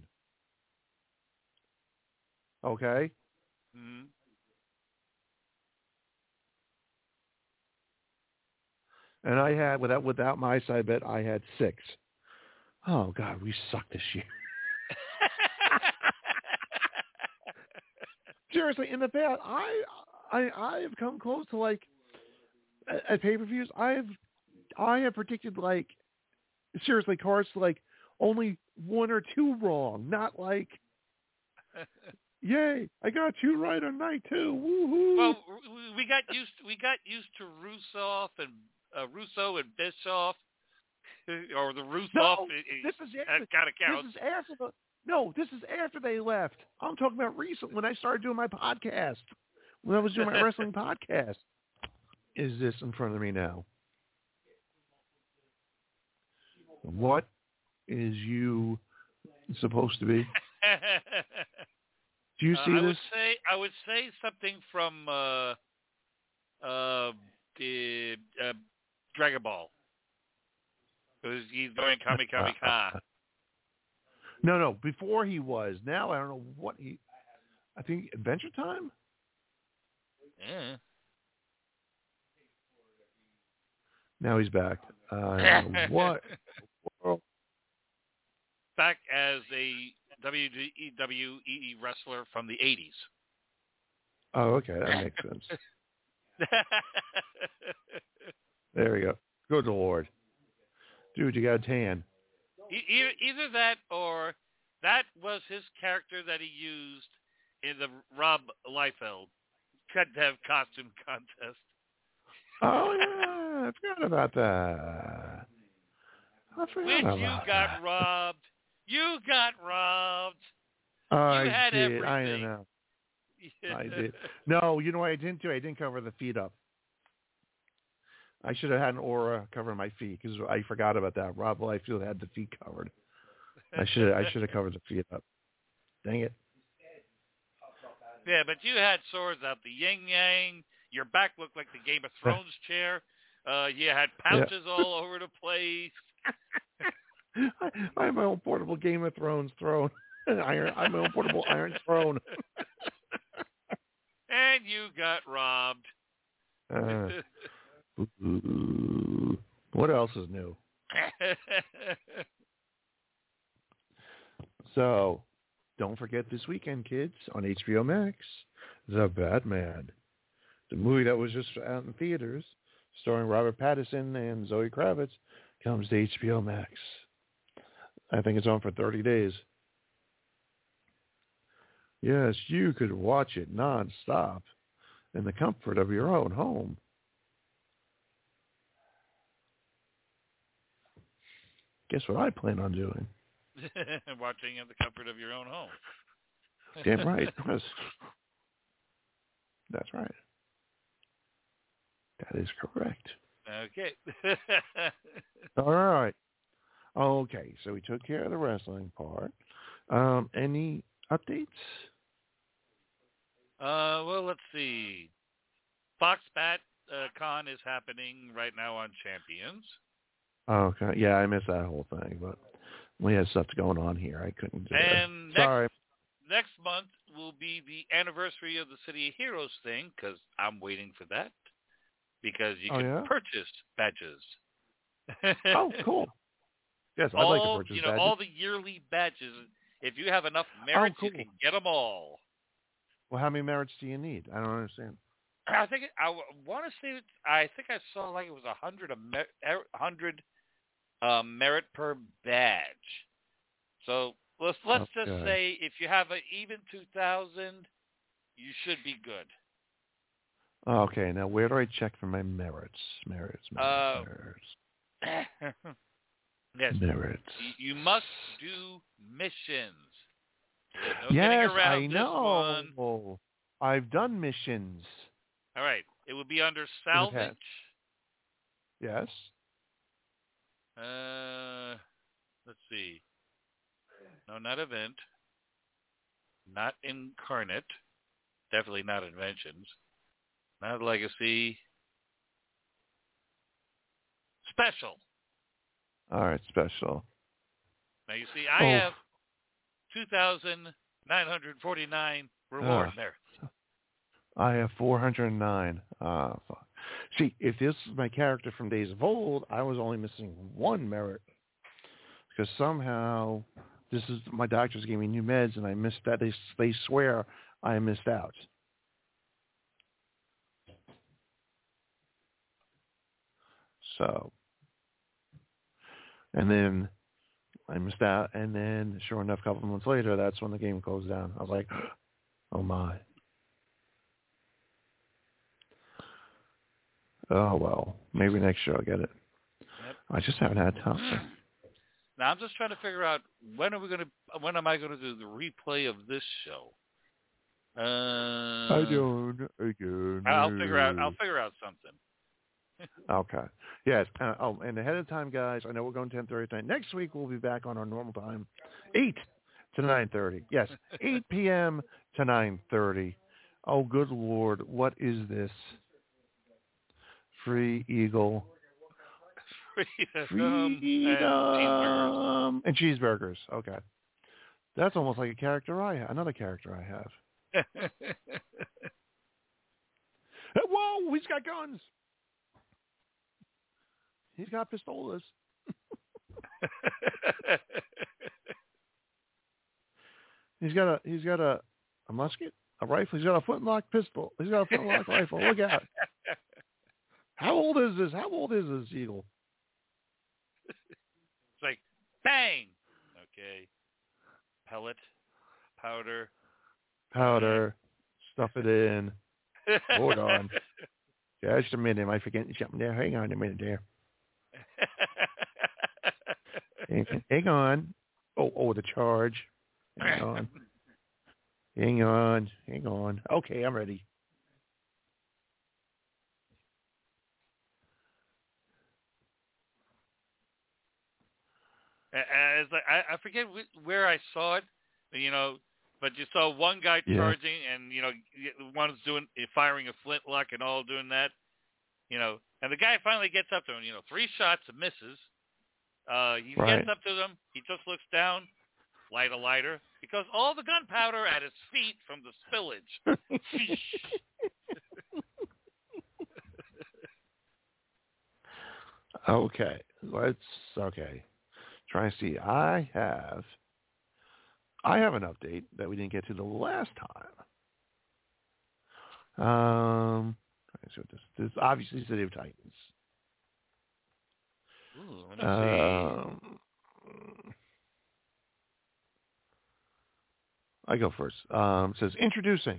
Okay? Mm-hmm. And I had, without my side bet, I had 6. Oh, God, we suck this year. Seriously, in the past, I have come close to, like, at pay-per-views, I have predicted, like, seriously, cards to, like, only 1 or 2 wrong, not like, yay, I got 2 right on night 2, woohoo. Well, we got used to Russo and Bischoff, or the Russo. No, this is gotta count. This is after they left. I'm talking about recent when I started doing my podcast. When I was doing my wrestling podcast. Is this in front of me now? What is you supposed to be? Do you see this? I would say something from the Dragon Ball. Because he's going Kami Kami Ka. No. Before he was. Now I don't know what he. I think Adventure Time. Yeah. Now he's back. What? Back as a WWE wrestler from the 80s. Oh, okay. That makes sense. There we go. Good Lord. Dude, you got a tan. Either that or that was his character that he used in the Rob Liefeld Cut-Dev costume contest. Oh, yeah. I forgot about that. Got robbed. You got robbed. I you had did. everything. I know. I did. No, you know what I didn't do? I didn't cover the feet up. I should have had an aura covering my feet because I forgot about that. Rob Liefeld had the feet covered. I should have covered the feet up. Dang it. Yeah, but you had swords out the yin-yang. Your back looked like the Game of Thrones chair. You had pouches all over the place. I have my own portable Game of Thrones throne. I'm my own portable Iron Throne. And you got robbed. What else is new? So, don't forget this weekend, kids, on HBO Max, The Batman. The movie that was just out in theaters starring Robert Pattinson and Zoe Kravitz, comes to HBO Max. I think it's on for 30 days. Yes, you could watch it nonstop in the comfort of your own home. Guess what I plan on doing? Watching in the comfort of your own home. Damn right. That's right. That is correct. Okay. All right. Okay, so we took care of the wrestling part. Any updates? Well, let's see. Fox Bat Con is happening right now on Champions. Okay, yeah, I missed that whole thing, but we had stuff going on here. I couldn't do it. And Sorry. next month will be the anniversary of the City of Heroes thing, because I'm waiting for that, because you can purchase badges. Oh, cool. Yes, I'd like to purchase badges. All the yearly badges. If you have enough merits, you can get them all. Well, how many merits do you need? I don't understand. I think I want to say I think I saw like it was 100 merit per badge. So let's just say if you have an even 2,000, you should be good. Okay, now where do I check for my merits? Merits. Yes. Merits. You must do missions. No yes, I know. This one. I've done missions. All right. It would be under salvage. Yes. Let's see. No, not event. Not incarnate. Definitely not inventions. Not legacy. Special. All right, special. Now you see, I have 2,949 reward merits. I have 409. Fuck. See, if this is my character from Days of Old, I was only missing one merit. Because somehow, my doctors gave me new meds, and I missed that. They swear I missed out. So, and then I missed out, and then sure enough, a couple of months later, that's when the game closed down. I was like, oh my. Oh, well, maybe next year I'll get it. Yep. I just haven't had time. Now I'm just trying to figure out when am I going to do the replay of this show? I don't know. I'll figure out something. Okay. Yes. And ahead of time, guys, I know we're going 10:30 tonight. Next week we'll be back on our normal time, 8 to 9:30. Yes, 8 p.m. to 9:30. Oh, good Lord, what is this? Free Eagle. Freedom and cheeseburgers. Okay. That's almost like another character I have. Whoa, he's got guns. He's got pistolas. He's got a musket, a rifle. He's got a flintlock pistol. He's got a flintlock rifle. Look out. How old is this eagle? It's like, bang! Okay. Pellet. Powder. Stuff it in. Hold on. Just a minute. Am I forgetting something there? Hang on a minute there. Hang on. Oh, the charge. Hang on. Okay, I'm ready. I forget where I saw it, but you saw one guy charging, and one's firing a flintlock and all doing that, and the guy finally gets up to him. 3 shots and misses. He gets up to them. He just looks down, light a lighter, because all the gunpowder at his feet from the spillage. Okay, try and see. I have an update that we didn't get to the last time. Let's see what this is. Obviously City of Titans. Ooh, let me see. I go first. It says introducing.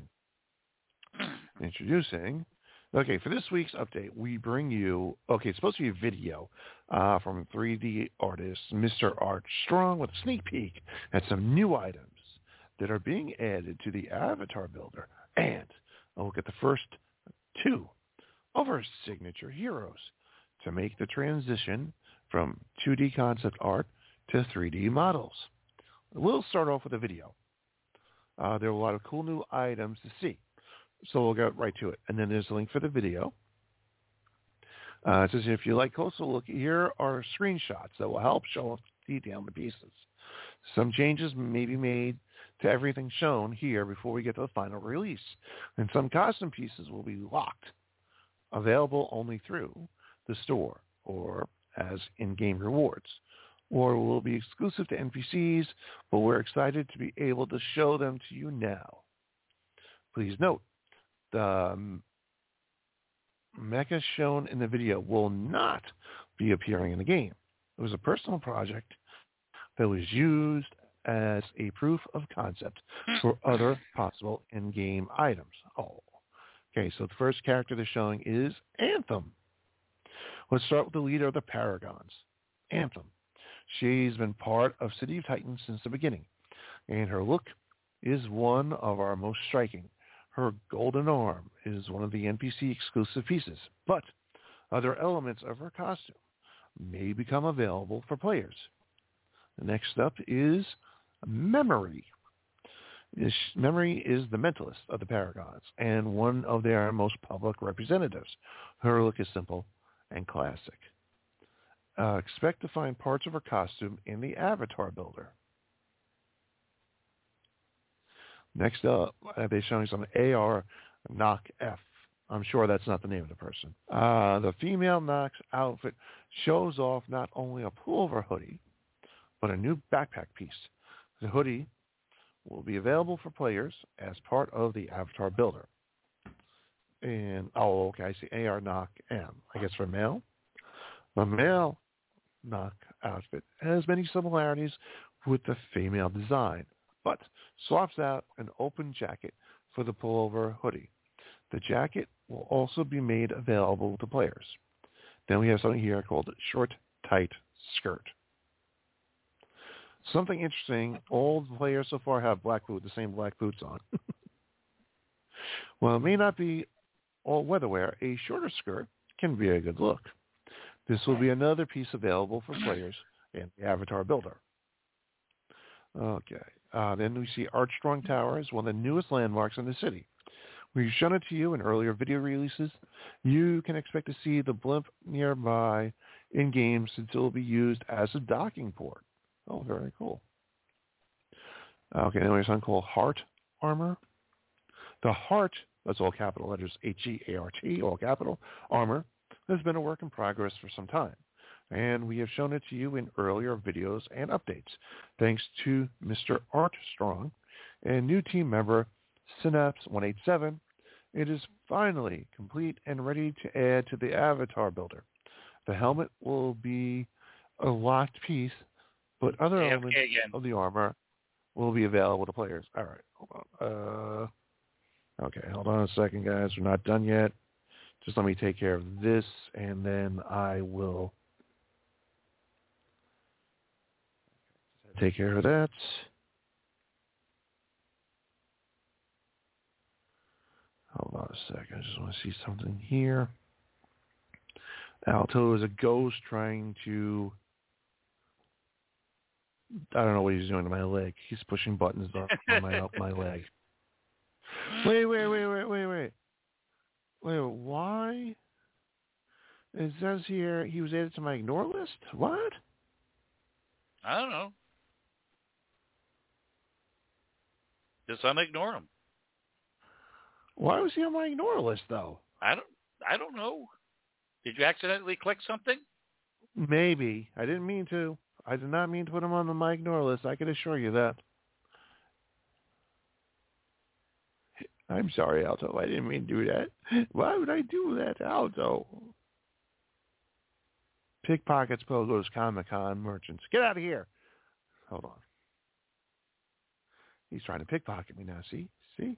Okay, for this week's update, we bring you, it's supposed to be a video from 3D artist Mr. Art Strong with a sneak peek at some new items that are being added to the Avatar Builder and a look at the first two of our signature heroes to make the transition from 2D concept art to 3D models. We'll start off with a video. There are a lot of cool new items to see. So we'll get right to it. And then there's a link for the video. It says if you like closer look, here are screenshots that will help show off detail in the pieces. Some changes may be made to everything shown here before we get to the final release. And some custom pieces will be locked, available only through the store or as in-game rewards, or will be exclusive to NPCs, but we're excited to be able to show them to you now. Please note, the mecha shown in the video will not be appearing in the game. It was a personal project that was used as a proof of concept for other possible in-game items. Okay, so the first character they're showing is Anthem. Let's start with the leader of the Paragons, Anthem. She's been part of City of Titans since the beginning, and her look is one of our most striking. Her golden arm is one of the NPC exclusive pieces, but other elements of her costume may become available for players. The next up is Memory. Memory is the mentalist of the Paragons and one of their most public representatives. Her look is simple and classic. Expect to find parts of her costume in the Avatar Builder. Next up, they're showing some AR Nock F. I'm sure that's not the name of the person. The female Nock's outfit shows off not only a pullover hoodie, but a new backpack piece. The hoodie will be available for players as part of the Avatar Builder. And, I see AR Nock M. I guess for male. The male Nock outfit has many similarities with the female design, but swaps out an open jacket for the pullover hoodie. The jacket will also be made available to players. Then we have something here called Short Tight Skirt. Something interesting, all the players so far have the same black boots on. While it may not be all weatherwear, a shorter skirt can be a good look. This will be another piece available for players in the Avatar Builder. Okay. Then we see Archstrong Tower as one of the newest landmarks in the city. We've shown it to you in earlier video releases. You can expect to see the blimp nearby in-game since it will be used as a docking port. Oh, very cool. Okay, then we have something called Heart Armor. The Heart, that's all capital letters, H-E-A-R-T, all capital, armor, has been a work in progress for some time, and we have shown it to you in earlier videos and updates. Thanks to Mr. Artstrong and new team member Synapse 187, it is finally complete and ready to add to the Avatar Builder. The helmet will be a locked piece, but other elements of the armor will be available to players. All right, hold on. Okay, hold on a second, guys. We're not done yet. Just let me take care of this, and then I will take care of that. Hold on a second. I just want to see something here. Alto is a ghost trying to... I don't know what he's doing to my leg. He's pushing buttons on my leg. Wait. Wait, why? It says here he was added to my ignore list? What? I don't know. Just unignore him. Why was he on my ignore list, though? I don't know. Did you accidentally click something? Maybe. I didn't mean to. I did not mean to put him on my ignore list. I can assure you that. I'm sorry, Alto. I didn't mean to do that. Why would I do that, Alto? Pickpockets, pogos, Comic-Con merchants. Get out of here. Hold on. He's trying to pickpocket me now. See? See?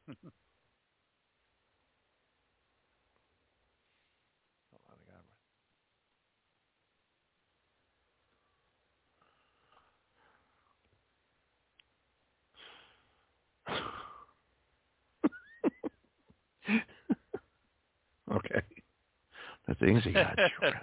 Hold on, I got it. Okay. The things he got around here.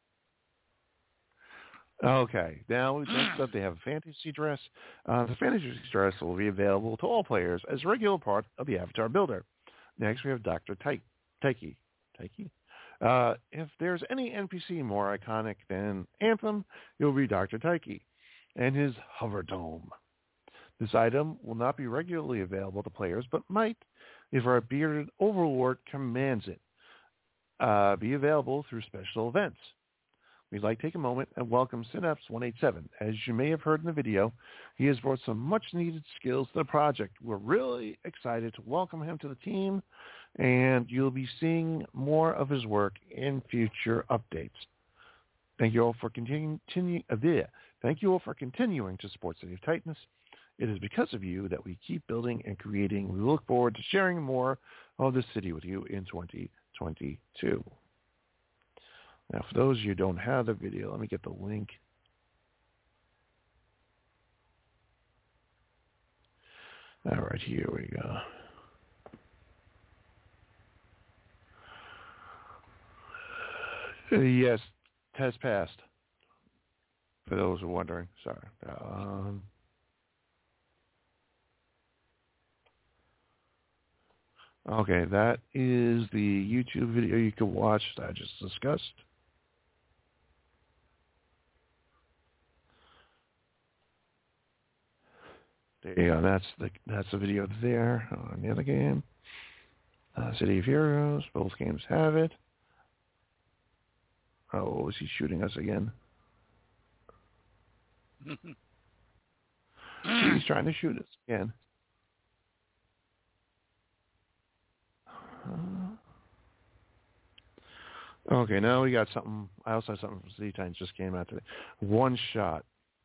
Okay, now next up they have a fantasy dress. The fantasy dress will be available to all players as a regular part of the Avatar Builder. Next we have Dr. Taiki. If there's any NPC more iconic than Anthem, it will be Dr. Taiki and his hover dome. This item will not be regularly available to players, but might, if our bearded overlord commands it, be available through special events. We'd like to take a moment and welcome Synapse 187. As you may have heard in the video, he has brought some much-needed skills to the project. We're really excited to welcome him to the team, and you'll be seeing more of his work in future updates. Thank you all for continuing to support City of Titans. It is because of you that we keep building and creating. We look forward to sharing more of the city with you in 2022. Now, for those of you who don't have the video, let me get the link. All right, here we go. Yes, test passed. For those who are wondering, sorry. Okay, that is the YouTube video you can watch that I just discussed. There you go. That's the video there on the other game. City of Heroes. Both games have it. Oh, is he shooting us again? He's trying to shoot us again. Okay, now we got something. I also have something from City Titans just came out today. One shot.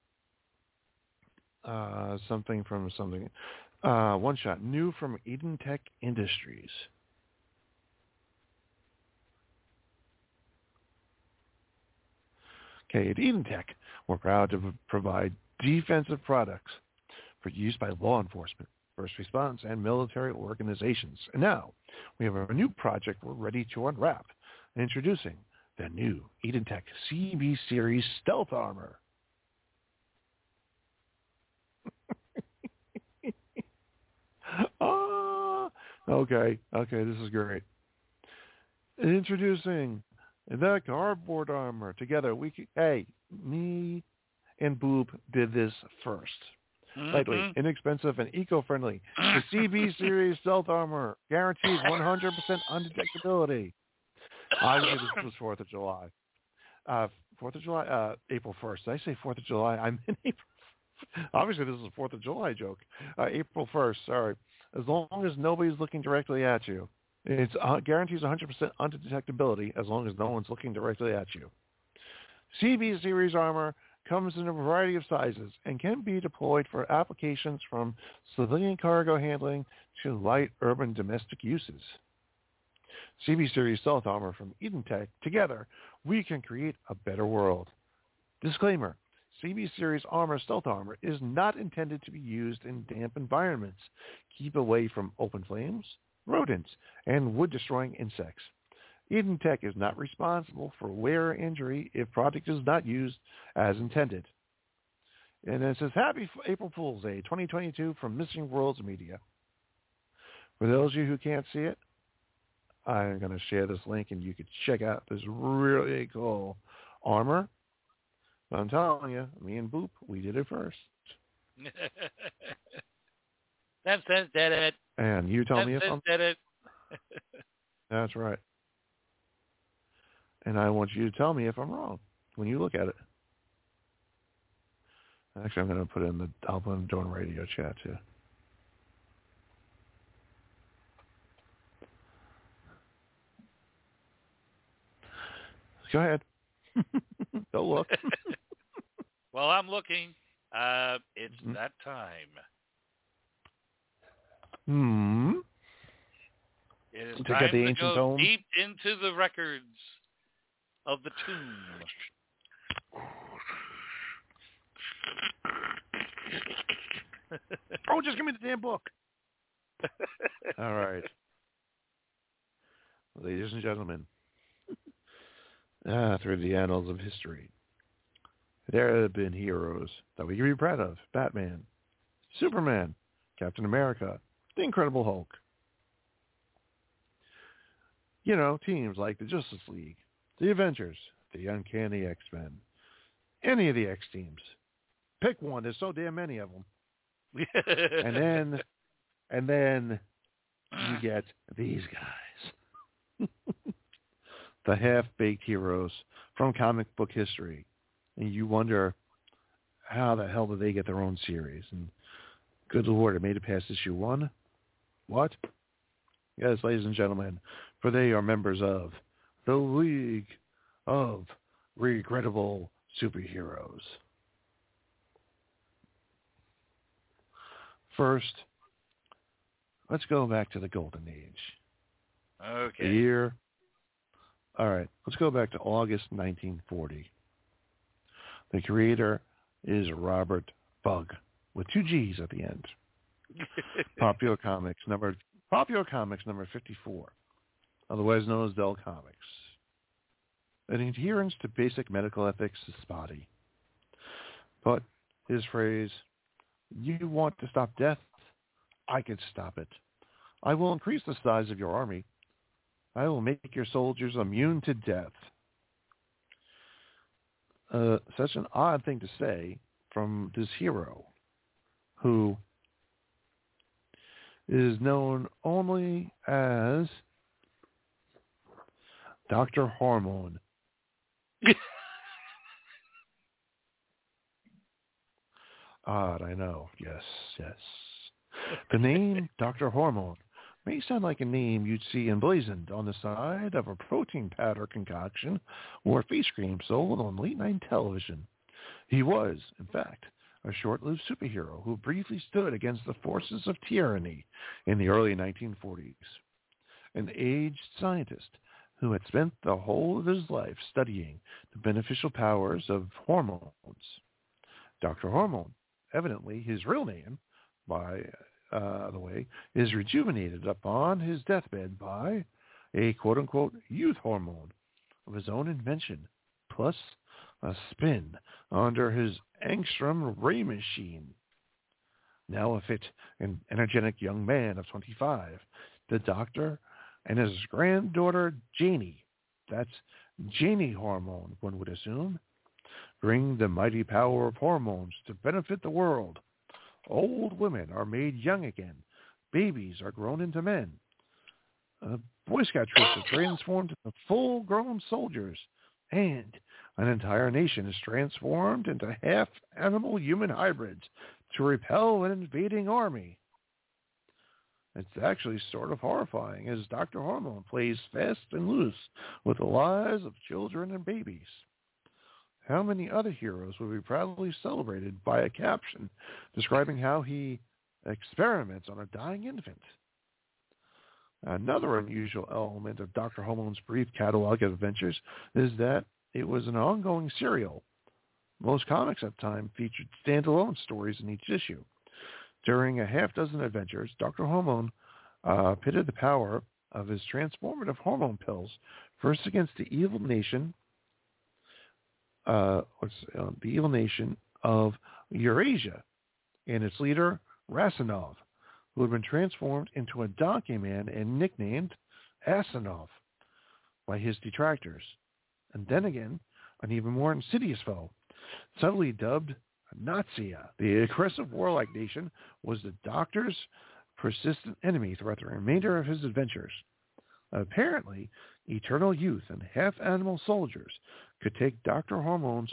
Something from something. One shot. New from Eden Tech Industries. Okay, at Eden Tech, we're proud to provide defensive products for use by law enforcement, first response, and military organizations. And now, we have a new project we're ready to unwrap. Introducing the new Eden Tech CB Series Stealth Armor. Okay, this is great. Introducing the cardboard armor. Together, me and Boob did this first. Lightweight, inexpensive, and eco-friendly. The CB Series Stealth Armor guarantees 100% undetectability. Obviously, this was 4th of July. 4th of July? April 1st. Did I say 4th of July? I'm in April. Obviously, this is a 4th of July joke. April 1st, sorry. As long as nobody's looking directly at you. It guarantees 100% undetectability as long as no one's looking directly at you. CB Series armor comes in a variety of sizes and can be deployed for applications from civilian cargo handling to light urban domestic uses. CB Series Stealth Armor from Eden Tech. Together, we can create a better world. Disclaimer. CB Series Stealth Armor is not intended to be used in damp environments. Keep away from open flames, rodents, and wood-destroying insects. Eden Tech is not responsible for wear or injury if product is not used as intended. And it says, Happy April Fool's Day 2022 from Missing Worlds Media. For those of you who can't see it, I'm going to share this link and you can check out this really cool armor. But I'm telling you, me and Boop, we did it first. That says did it. And you tell me if I'm... did it. That's right. And I want you to tell me if I'm wrong when you look at it. Actually, I'm going to put it in the... I'll put it in the radio chat, too. Go ahead. Go look. While I'm looking, it's that time. It is time to go tomes. deep into the records of the tomb. Oh, just give me the damn book. All right. Ladies and gentlemen, through the annals of history, there have been heroes that we can be proud of. Batman, Superman, Captain America, the Incredible Hulk. You know, teams like the Justice League, the Avengers, the Uncanny X-Men, any of the X-teams. Pick one. There's so damn many of them. and then you get these guys. The half-baked heroes from comic book history. And you wonder, how the hell did they get their own series? And good Lord, it made it past issue 1? What? Yes, ladies and gentlemen, for they are members of the League of Regrettable Superheroes. First, let's go back to the Golden Age. Okay. The year. All right, let's go back to August 1940. The creator is Robert Bug, with 2 G's at the end. Popular Comics number 54, otherwise known as Dell Comics. An adherence to basic medical ethics is spotty. But his phrase, "You want to stop death? I can stop it. I will increase the size of your army. I will make your soldiers immune to death." Such an odd thing to say from this hero, who is known only as Dr. Hormone. Odd, I know. Yes. The name Dr. Hormone may sound like a name you'd see emblazoned on the side of a protein powder concoction or face cream sold on late-night television. He was, in fact, a short-lived superhero who briefly stood against the forces of tyranny in the early 1940s. An aged scientist who had spent the whole of his life studying the beneficial powers of hormones. Dr. Hormone, evidently his real name, by the way, is rejuvenated upon his deathbed by a quote-unquote youth hormone of his own invention, plus a spin under his angstrom ray machine. Now a fit and energetic young man of 25, the doctor and his granddaughter Janie, that's Janie Hormone, one would assume, bring the mighty power of hormones to benefit the world. Old women are made young again. Babies are grown into men. Boy Scout troops are transformed into full-grown soldiers. And an entire nation is transformed into half-animal human hybrids to repel an invading army. It's actually sort of horrifying, as Dr. Hormone plays fast and loose with the lives of children and babies. How many other heroes would be proudly celebrated by a caption describing how he experiments on a dying infant? Another unusual element of Dr. Hormone's brief catalog of adventures is that it was an ongoing serial. Most comics at the time featured standalone stories in each issue. During a half-dozen adventures, Dr. Hormone pitted the power of his transformative hormone pills first against the evil nation of Eurasia and its leader, Rassanov, who had been transformed into a donkey man and nicknamed Asanov by his detractors. And then again, an even more insidious foe, subtly dubbed Nazia. The aggressive warlike nation was the doctor's persistent enemy throughout the remainder of his adventures. Apparently, eternal youth and half-animal soldiers could take Dr. Hormone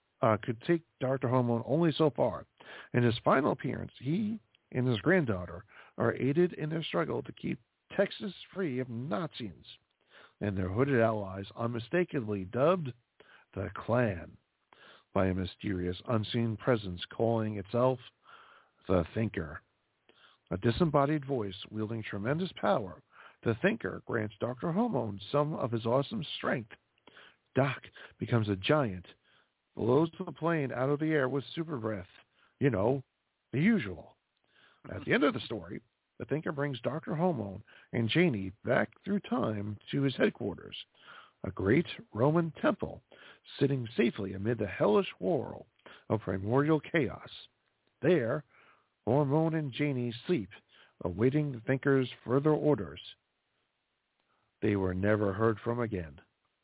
only so far. In his final appearance, he and his granddaughter are aided in their struggle to keep Texas free of Nazis. and their hooded allies, unmistakably dubbed the Klan by a mysterious, unseen presence calling itself the Thinker. A disembodied voice wielding tremendous power, the Thinker grants Dr. Hormone some of his awesome strength. Doc becomes a giant, blows the plane out of the air with super breath. You know, the usual. At the end of the story, the Thinker brings Dr. Hormone and Janie back through time to his headquarters, a great Roman temple sitting safely amid the hellish whirl of primordial chaos. There, Hormone and Janie sleep, awaiting the Thinker's further orders. They were never heard from again.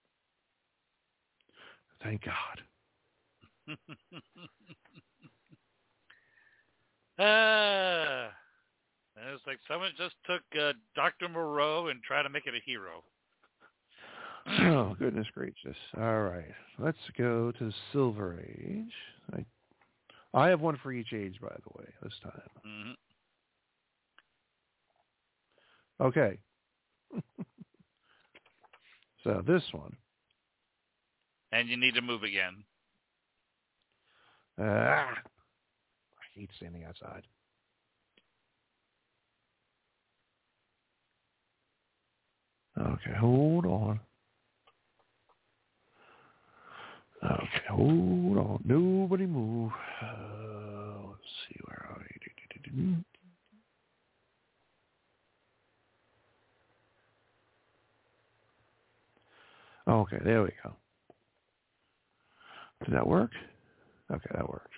Thank God. It's like someone just took Dr. Moreau and tried to make it a hero. Oh, goodness gracious. All right. Let's go to Silver Age. I have one for each age, by the way, this time. Mm-hmm. Okay. So this one. And you need to move again. I hate standing outside. Okay, hold on. Okay, hold on. Nobody move. Let's see, where are you? Okay, there we go. Did that work? Okay, that worked.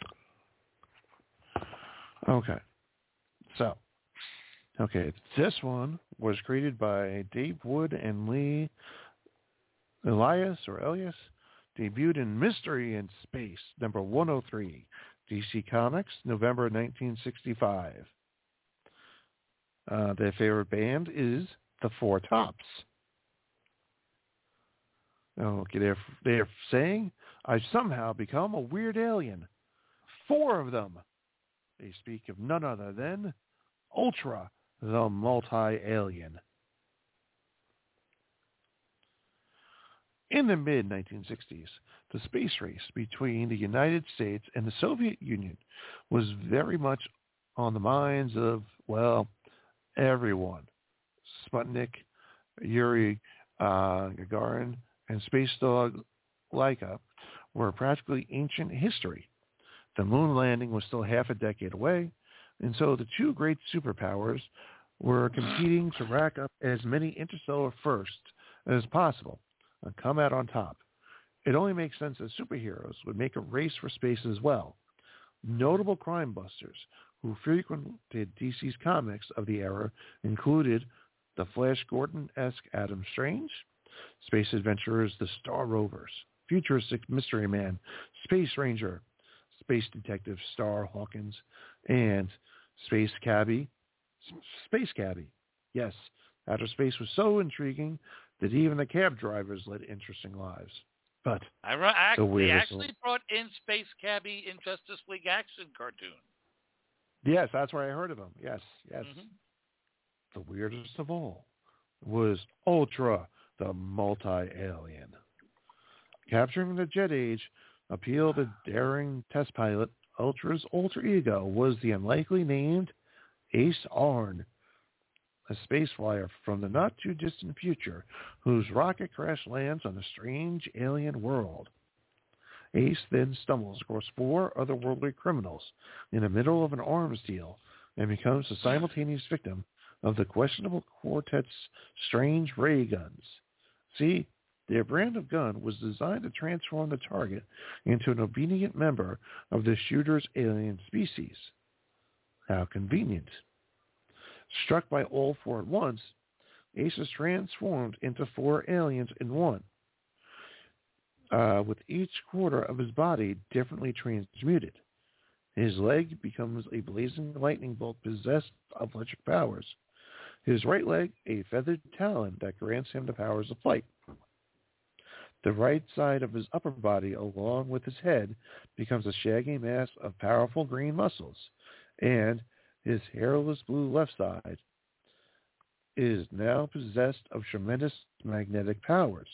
Okay. So, this one was created by Dave Wood and Lee Elias, debuted in Mystery in Space, number 103, DC Comics, November 1965. Their favorite band is the Four Tops. Okay, they're saying, I've somehow become a weird alien. 4 of them. They speak of none other than Ultra, the multi-alien. In the mid-1960s, the space race between the United States and the Soviet Union was very much on the minds of, well, everyone. Sputnik, Yuri Gagarin, and space dog Laika were practically ancient history. The moon landing was still half a decade away, and so the two great superpowers were competing to rack up as many interstellar firsts as possible and come out on top. It only makes sense that superheroes would make a race for space as well. Notable crime busters who frequented DC's comics of the era included the Flash Gordon-esque Adam Strange, space adventurers the Star Rovers, futuristic Mystery Man, Space Ranger, space detective Star Hawkins, and Space Cabbie. Yes, outer space was so intriguing that even the cab drivers led interesting lives. But they actually brought in Space Cabbie in Justice League Action cartoon. Yes, that's where I heard of him. Yes. Mm-hmm. The weirdest of all was Ultra, the multi-alien. Capturing the jet age appealed to daring test pilot. Ultra's alter ego was the unlikely named Ace Arn, a space flyer from the not-too-distant future whose rocket crash lands on a strange alien world. Ace then stumbles across 4 otherworldly criminals in the middle of an arms deal and becomes the simultaneous victim of the questionable quartet's strange ray guns. See, their brand of gun was designed to transform the target into an obedient member of the shooter's alien species. How convenient. Struck by all 4 at once, Ace is transformed into 4 aliens in one, with each quarter of his body differently transmuted. His leg becomes a blazing lightning bolt possessed of electric powers. His right leg, a feathered talon that grants him the powers of flight. The right side of his upper body, along with his head, becomes a shaggy mass of powerful green muscles, and his hairless blue left side is now possessed of tremendous magnetic powers.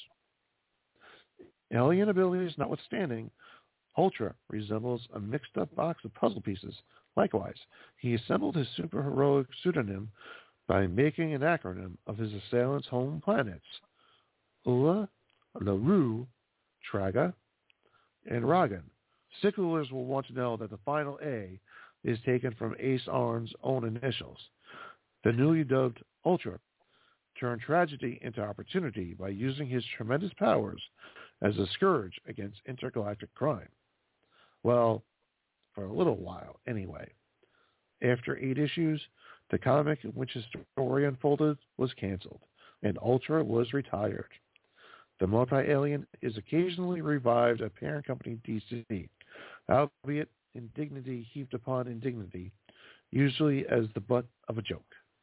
Alien abilities notwithstanding, Ultra resembles a mixed-up box of puzzle pieces. Likewise, he assembled his superheroic pseudonym by making an acronym of his assailants' home planets, Ula, Laru, Traga, and Ragan. Sticklers will want to know that the final A is taken from Ace Arn's own initials. The newly dubbed Ultra turned tragedy into opportunity by using his tremendous powers as a scourge against intergalactic crime. Well, for a little while, anyway. After 8 issues, the comic in which his story unfolded was canceled, and Ultra was retired. The multi-alien is occasionally revived at parent company DC, albeit indignity heaped upon indignity, usually as the butt of a joke.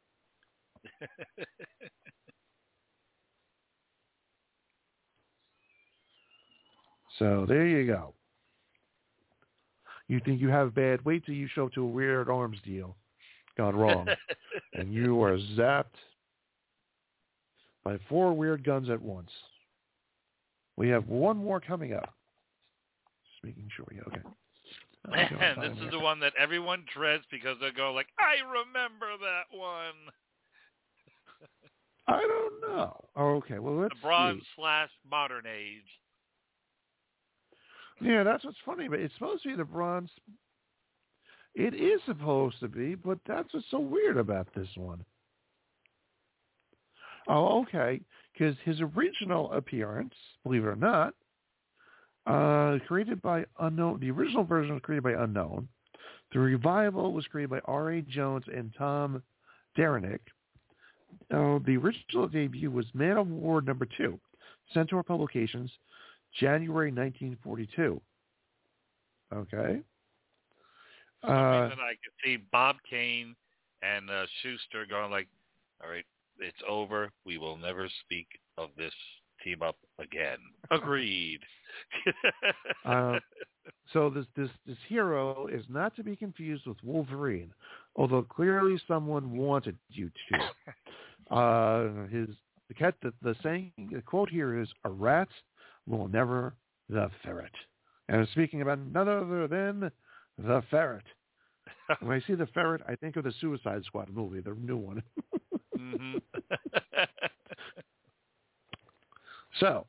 So there you go. You think you have bad, wait till you show up to a Weird Arms deal gone wrong, and you are zapped by 4 weird guns at once. We have one more coming up. Just making sure. Yeah, okay. And this is the one that everyone dreads because they'll go like, I remember that one. I don't know. Oh, okay, well, let's see. The Bronze/Modern Age. Yeah, that's what's funny, but it's supposed to be the Bronze. It is supposed to be, but that's what's so weird about this one. Oh, okay, because his original appearance, believe it or not, created by Unknown. The original version was created by Unknown. The revival was created by R.A. Jones and Tom Derenick. The original debut was Man of War #2, Centaur Publications, January 1942. Okay. For some reason I could see Bob Kane and Schuster going like, all right, it's over. We will never speak of this team up again. Agreed. So this hero is not to be confused with Wolverine, although clearly someone wanted you to. The quote here is, "A rat will never the ferret." And I'm speaking about none other than the ferret. When I see the ferret, I think of the Suicide Squad movie, the new one. Mm-hmm. So,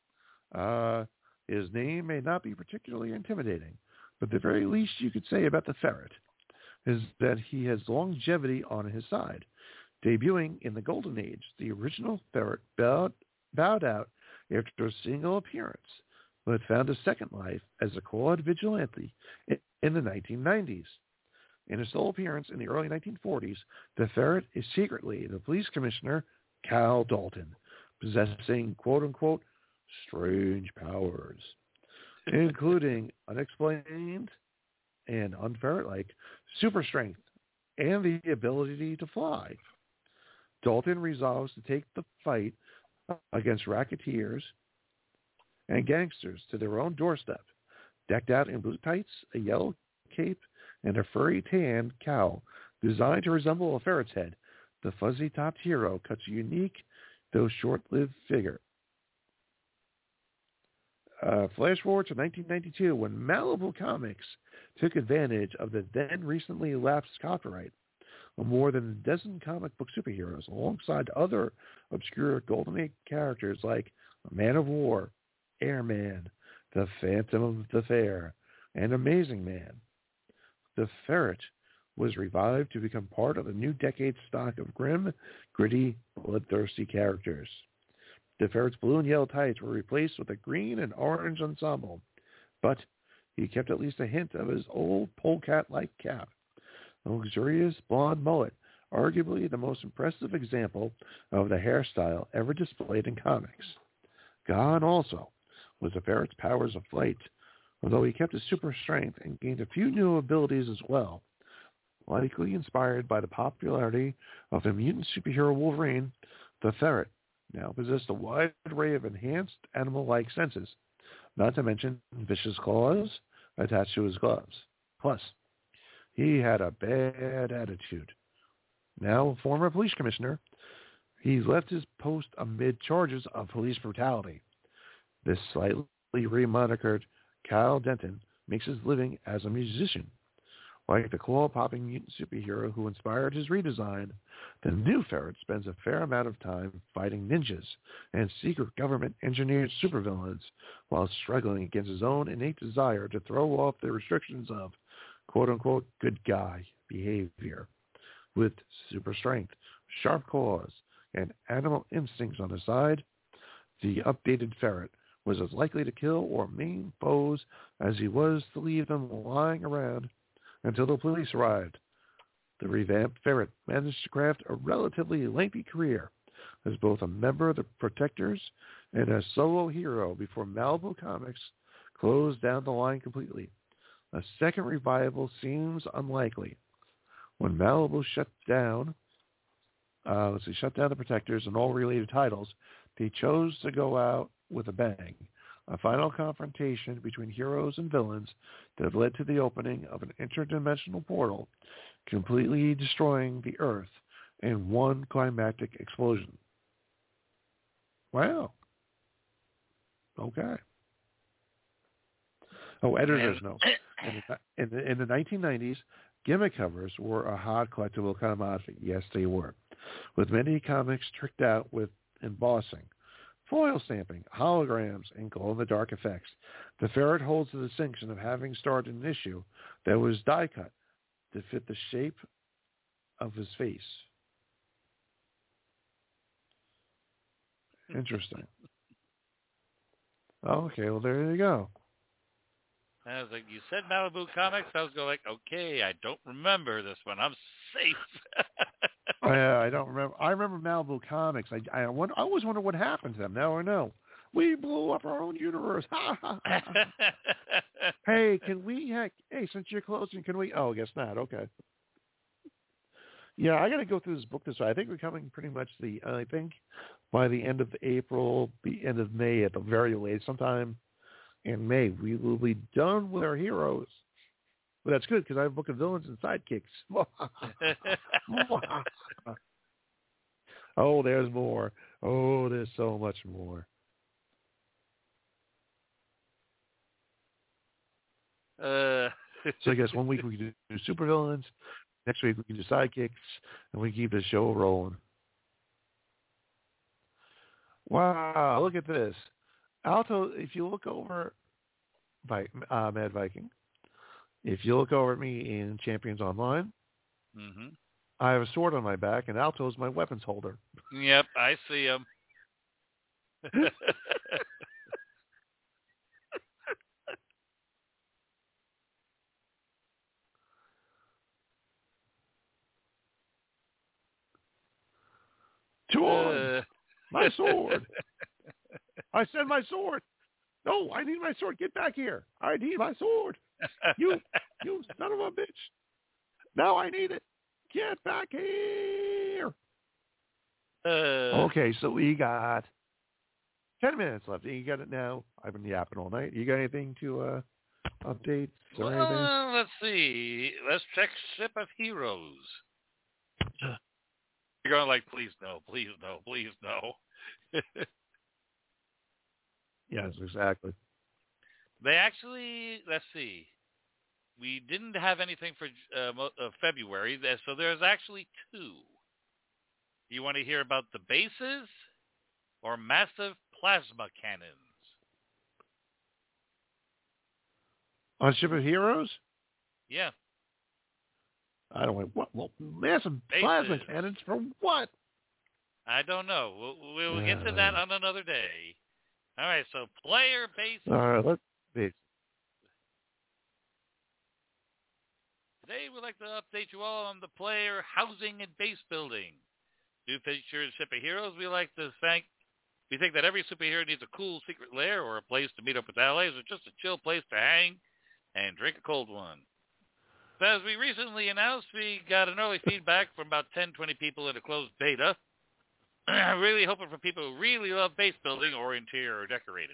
his name may not be particularly intimidating, but the very least you could say about the ferret is that he has longevity on his side. Debuting in the Golden Age, the original ferret bowed out after a single appearance, but found a second life as a quad vigilante in the 1990s. In a sole appearance in the early 1940s, the ferret is secretly the police commissioner, Cal Dalton, possessing quote-unquote strange powers, including unexplained and unferret-like super strength and the ability to fly. Dalton resolves to take the fight against racketeers and gangsters to their own doorstep. Decked out in blue tights, a yellow cape, and a furry tan cowl designed to resemble a ferret's head, the fuzzy-topped hero cuts a unique, though short-lived figure. Flash forward to 1992 when Malibu Comics took advantage of the then recently lapsed copyright of more than a dozen comic book superheroes alongside other obscure Golden Age characters like Man of War, Airman, the Phantom of the Fair, and Amazing Man. The Ferret was revived to become part of the new decade stock of grim, gritty, bloodthirsty characters. The Ferret's blue and yellow tights were replaced with a green and orange ensemble, but he kept at least a hint of his old polecat-like cap, a luxurious blonde mullet, arguably the most impressive example of the hairstyle ever displayed in comics. Gone also was the Ferret's powers of flight, although he kept his super strength and gained a few new abilities as well. Likely inspired by the popularity of the mutant superhero Wolverine, the Ferret now possessed a wide array of enhanced animal-like senses, not to mention vicious claws attached to his gloves. Plus, he had a bad attitude. Now a former police commissioner, He's left his post amid charges of police brutality. This slightly remonikered Kyle Denton makes his living as a musician. Like the claw-popping mutant superhero who inspired his redesign, the new Ferret spends a fair amount of time fighting ninjas and secret government-engineered supervillains while struggling against his own innate desire to throw off the restrictions of quote-unquote good guy behavior. With super strength, sharp claws, and animal instincts on his side, the updated Ferret was as likely to kill or maim foes as he was to leave them lying around until the police arrived. The revamped Ferret managed to craft a relatively lengthy career as both a member of the Protectors and a solo hero before Malibu Comics closed down the line completely. A second revival seems unlikely. When Malibu shut down the Protectors and all related titles, they chose to go out with a bang. A final confrontation between heroes and villains that led to the opening of an interdimensional portal, completely destroying the Earth in one climactic explosion. Wow. Okay. Oh, editor's note. In the 1990s, gimmick covers were a hot collectible commodity. Yes, they were. With many comics tricked out with embossing, foil stamping, holograms, and glow-in-the-dark effects, the Ferret holds the distinction of having started an issue that was die-cut to fit the shape of his face. Interesting. Okay, well, there you go. I was like, you said Malibu Comics? I was going like, okay, I don't remember this one. I'm safe. I don't remember. I remember Malibu Comics. I always wonder what happened to them. Now I know. We blew up our own universe. Hey, can we? Hey, since you're closing, can we? Oh, I guess not. Okay. Yeah, I got to go through this book this way. I think we're coming pretty much I think by the end of April, the end of May at the very latest, sometime in May, we will be done with our heroes. But that's good because I have a book of villains and sidekicks. Oh, there's more. Oh, there's so much more. So I guess one week we can do supervillains. Next week we can do sidekicks, and we keep the show rolling. Wow, look at this. Alto, if you look over Mad Viking, if you look over at me in Champions Online, mm-hmm. I have a sword on my back, and Alto's my weapons holder. Yep, I see him. My sword. I said my sword. No, I need my sword. Get back here. I need my sword. You son of a bitch. Now I need it. Get back here. Okay, so we got 10 minutes left. You got it now. I've been yapping all night. You got anything to update or anything? Let's see. Let's check Ship of Heroes. You're going like, please no, please no, please no. Yes, exactly. They actually, let's see. We didn't have anything for February, so there's actually two. You want to hear about the bases or massive plasma cannons? On Ship of Heroes? Yeah. I don't know. What? Well, massive bases. Plasma cannons for what? I don't know. We'll get to that on another day. All right, so player bases. All right, let's see. Today we'd like to update you all on the player housing and base building. New feature in Ship of Heroes, we think that every superhero needs a cool secret lair or a place to meet up with allies or just a chill place to hang and drink a cold one. So as we recently announced, we got an early feedback from about 10, 20 people in a closed beta. Really hoping for people who really love base building or interior decorating.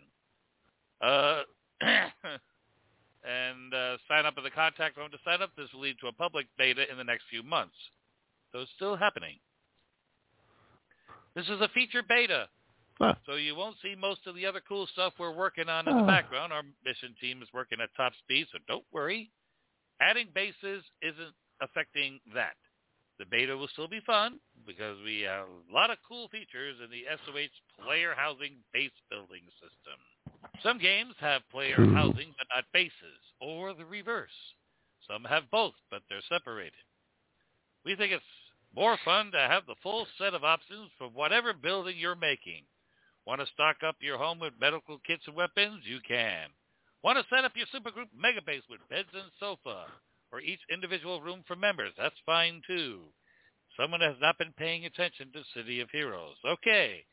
And sign up at the contact form to sign up. This will lead to a public beta in the next few months. So it's still happening. This is a feature beta, so you won't see most of the other cool stuff we're working on in the background. Our mission team is working at top speed, so don't worry. Adding bases isn't affecting that. The beta will still be fun because we have a lot of cool features in the SOH player housing base building system. Some games have player housing but not bases, or the reverse. Some have both, but they're separated. We think it's more fun to have the full set of options for whatever building you're making. Want to stock up your home with medical kits and weapons? You can. Want to set up your supergroup megabase with beds and sofa, or each individual room for members? That's fine too. Someone has not been paying attention to City of Heroes. Okay.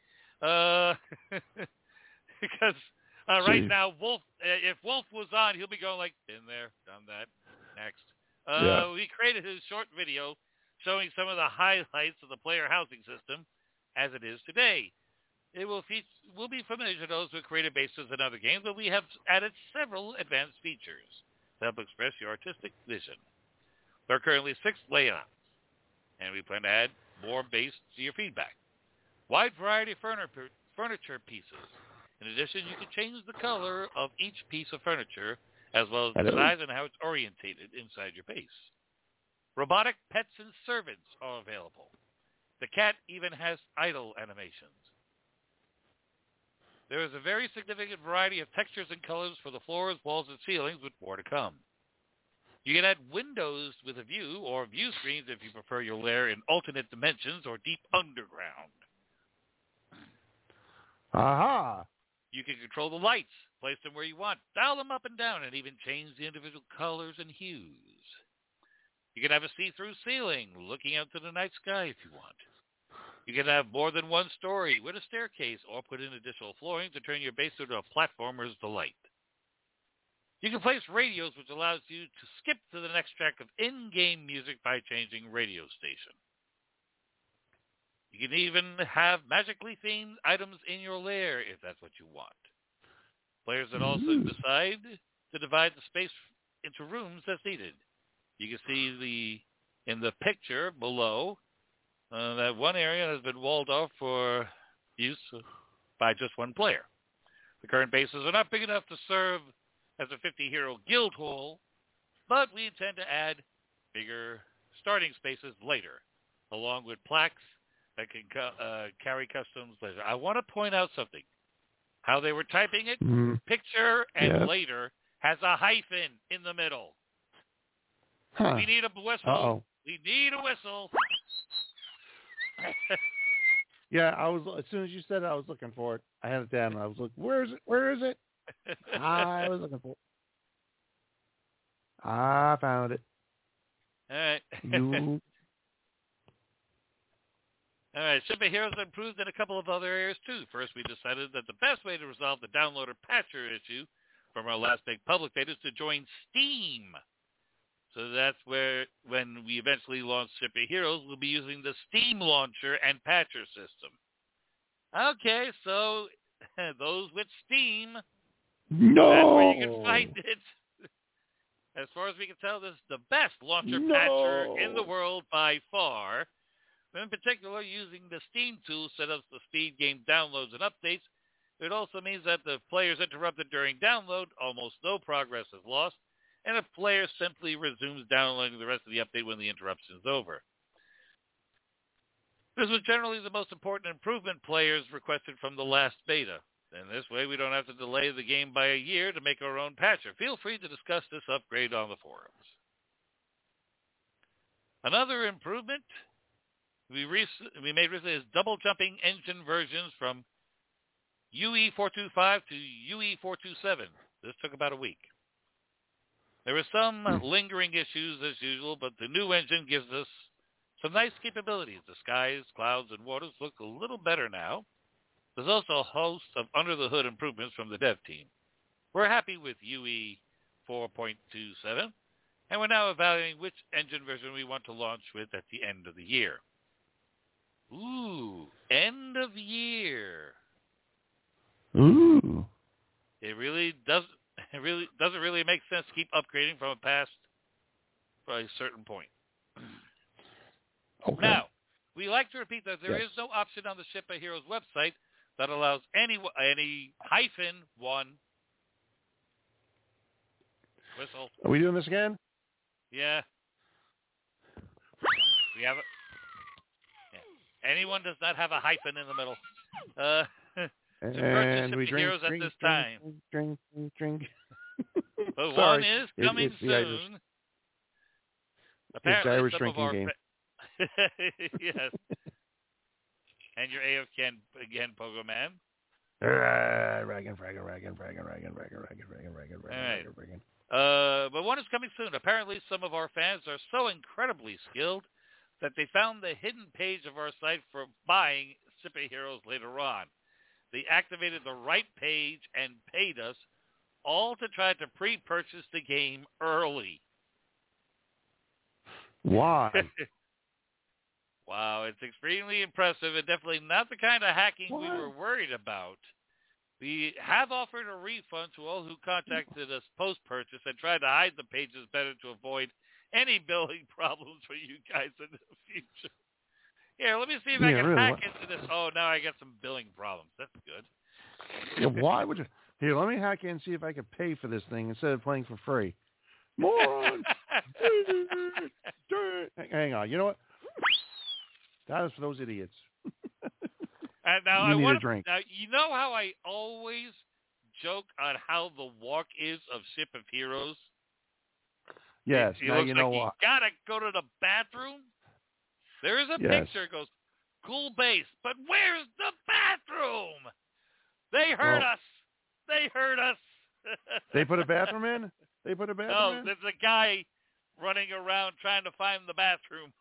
Because right now, Wolf, if Wolf was on, he'll be going like, been there, done that, next. We created a short video showing some of the highlights of the player housing system as it is today. It will be familiar to those who created bases in other games, but we have added several advanced features to help express your artistic vision. There are currently 6 layouts, and we plan to add more based to your feedback. Wide variety of furniture pieces. In addition, you can change the color of each piece of furniture, as well as the size and how it's orientated inside your base. Robotic pets and servants are available. The cat even has idle animations. There is a very significant variety of textures and colors for the floors, walls, and ceilings, with more to come. You can add windows with a view, or view screens if you prefer your lair in alternate dimensions or deep underground. Aha! You can control the lights, place them where you want, dial them up and down, and even change the individual colors and hues. You can have a see-through ceiling looking out to the night sky if you want. You can have more than one story with a staircase, or put in additional flooring to turn your base into a platformer's delight. You can place radios, which allows you to skip to the next track of in-game music by changing radio station. You can even have magically themed items in your lair if that's what you want. Players can also decide to divide the space into rooms as needed. You can see in the picture below that one area has been walled off for use by just one player. The current bases are not big enough to serve as a 50-hero guild hall, but we intend to add bigger starting spaces later, along with plaques that can carry customs later. I want to point out something. How they were typing it, picture and later, has a hyphen in the middle. Huh. We need a whistle. Uh-oh. We need a whistle. Yeah, as soon as you said it, I was looking for it. I had it down, and I was looking, where is it? Where is it? I was looking for it. I found it. All right. All right, Superheroes improved in a couple of other areas, too. First, we decided that the best way to resolve the downloader patcher issue from our last big public beta is to join Steam. So that's where, when we eventually launch Superheroes, we'll be using the Steam launcher and patcher system. Okay, so those with Steam, that's where you can find it. As far as we can tell, this is the best launcher patcher in the world by far. In particular, using the Steam tool set up the speed game downloads and updates. It also means that the player is interrupted during download, almost no progress is lost, and a player simply resumes downloading the rest of the update when the interruption is over. This was generally the most important improvement players requested from the last beta. And this way, we don't have to delay the game by a year to make our own patcher. Feel free to discuss this upgrade on the forums. Another improvement we made recently is double jumping engine versions from UE425 to UE427. This took about a week. There were some lingering issues as usual, but the new engine gives us some nice capabilities. The skies, clouds, and waters look a little better now. There's also a host of under-the-hood improvements from the dev team. We're happy with UE 4.27, and we're now evaluating which engine version we want to launch with at the end of the year. Ooh, end of year. Ooh. It really doesn't really make sense to keep upgrading from a certain point. Okay. Now, We like to repeat that there is no option on the Ship of Heroes website that allows any -1 whistle. Are we doing this again? Yeah. We have it. Yeah. Anyone does not have a hyphen in the middle. To purchase Ship of Heroes at this time. Drink. But one is coming soon. Apparently, it's Irish some of drinking our game. yes. And your AFK again, Pogo Man. Raggin. But one is coming soon. Apparently, some of our fans are so incredibly skilled that they found the hidden page of our site for buying Ship of Heroes later on. They activated the right page and paid us, all to try to pre-purchase the game early. Why? Wow, it's extremely impressive and definitely not the kind of hacking we were worried about. We have offered a refund to all who contacted us post-purchase and tried to hide the pages better to avoid any billing problems for you guys in the future. Here, let me see if I can hack into this. Oh, now I got some billing problems. That's good. Yeah, why would you? Here, let me hack in and see if I can pay for this thing instead of playing for free. Moron! Hang on. You know what? That is for those idiots. Now you I need want a drink. Now you know how I always joke on how the walk is of Ship of Heroes. Yes. It now looks you know like what. You gotta go to the bathroom. There is a picture. It goes, cool base, but where's the bathroom? They heard us. They heard us. They put a bathroom in? They put a bathroom in? No, there's a guy running around trying to find the bathroom.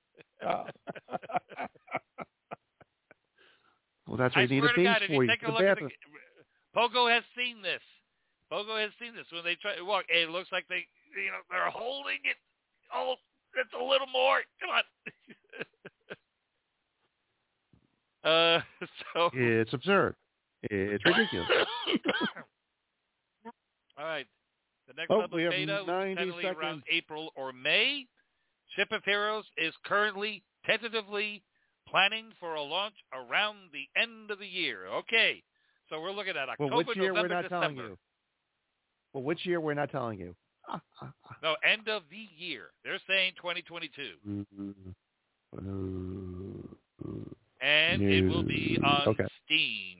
Well, that's what you need a base for. You take a look at Pogo has seen this. Pogo has seen this when they try to walk. It looks like they're holding it. Oh, it's a little more. Come on. So it's absurd. It's ridiculous. All right. The next public beta will be tentatively seconds. around April or May. Ship of Heroes is currently tentatively planning for a launch around the end of the year. Okay. So we're looking at October, which year November, we're not December. telling you? Well, which year we're not telling you? No, end of the year. They're saying 2022. And it will be on Steam.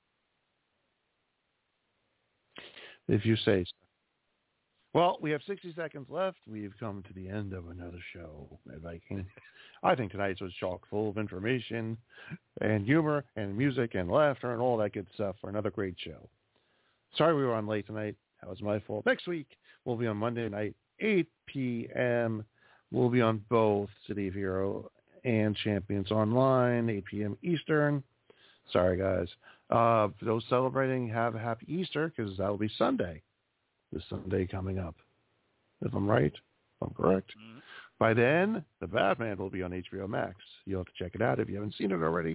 If you say so. Well, we have 60 seconds left. We've come to the end of another show, Mad Viking. I think tonight's was chock full of information and humor and music and laughter and all that good stuff for another great show. Sorry we were on late tonight. That was my fault. Next week, we'll be on Monday night, 8 p.m. We'll be on both City of Hero and Champions Online, 8 p.m. Eastern. Sorry, guys. For those celebrating, have a happy Easter, because that will be Sunday. This Sunday coming up. If I'm right, if I'm correct. Mm-hmm. By then, The Batman will be on HBO Max. You'll have to check it out if you haven't seen it already.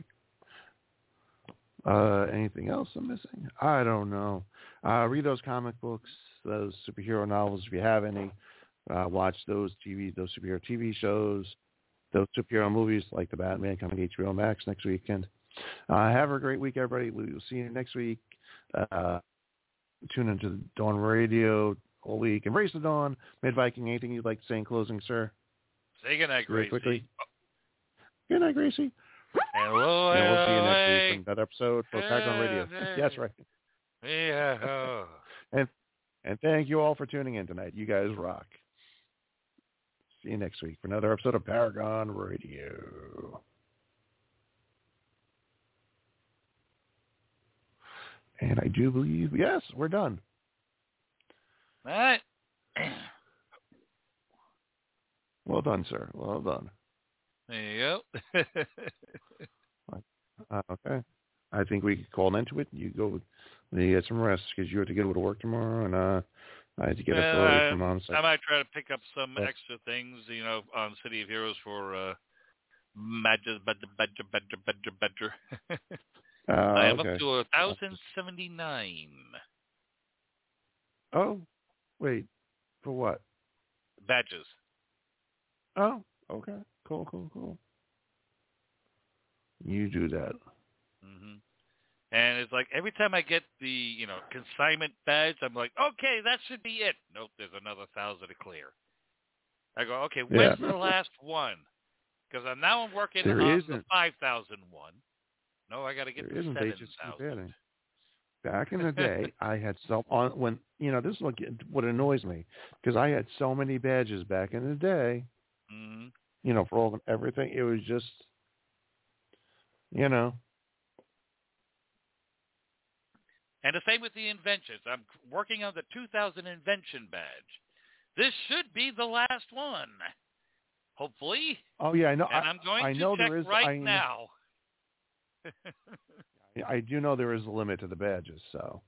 Anything else I'm missing? I don't know. Read those comic books, those superhero novels if you have any. Watch those superhero TV shows, those superhero movies like The Batman coming to HBO Max next weekend. Have a great week, everybody. We will see you next week. Tune into the Dawn Radio all week. Embrace the Dawn. Mad Viking, anything you'd like to say in closing, sir? Say goodnight, Gracie. Quickly. Good night, Gracie. Hello, we'll see you next week for another episode for Paragon Radio. Yes, right. Yeah. And thank you all for tuning in tonight. You guys rock. See you next week for another episode of Paragon Radio. And I do believe, yes, we're done. All right. Well done, sir. Well done. There you go. Okay. I think we could call an end to it. You go, you get some rest because you have to get to work tomorrow, and I had to get up early from on site. I might try to pick up some extra things, on City of Heroes for badger. I am up to 1,079. Oh, wait. For what? Badges. Oh, okay. Cool. You do that. Mm-hmm. And it's like every time I get the, consignment badge, I'm like, okay, that should be it. Nope, there's another 1,000 to clear. I go, okay, when's the last one? Because I'm working on the 5,000 one. No, I got to get the 7,000. Back in the day, I had this is what annoys me, because I had so many badges back in the day, for all of everything. It was just, And the same with the inventions. I'm working on the 2000 invention badge. This should be the last one, hopefully. Oh, yeah, I know. And I'm going to check right now. I do know there is a limit to the badges, so.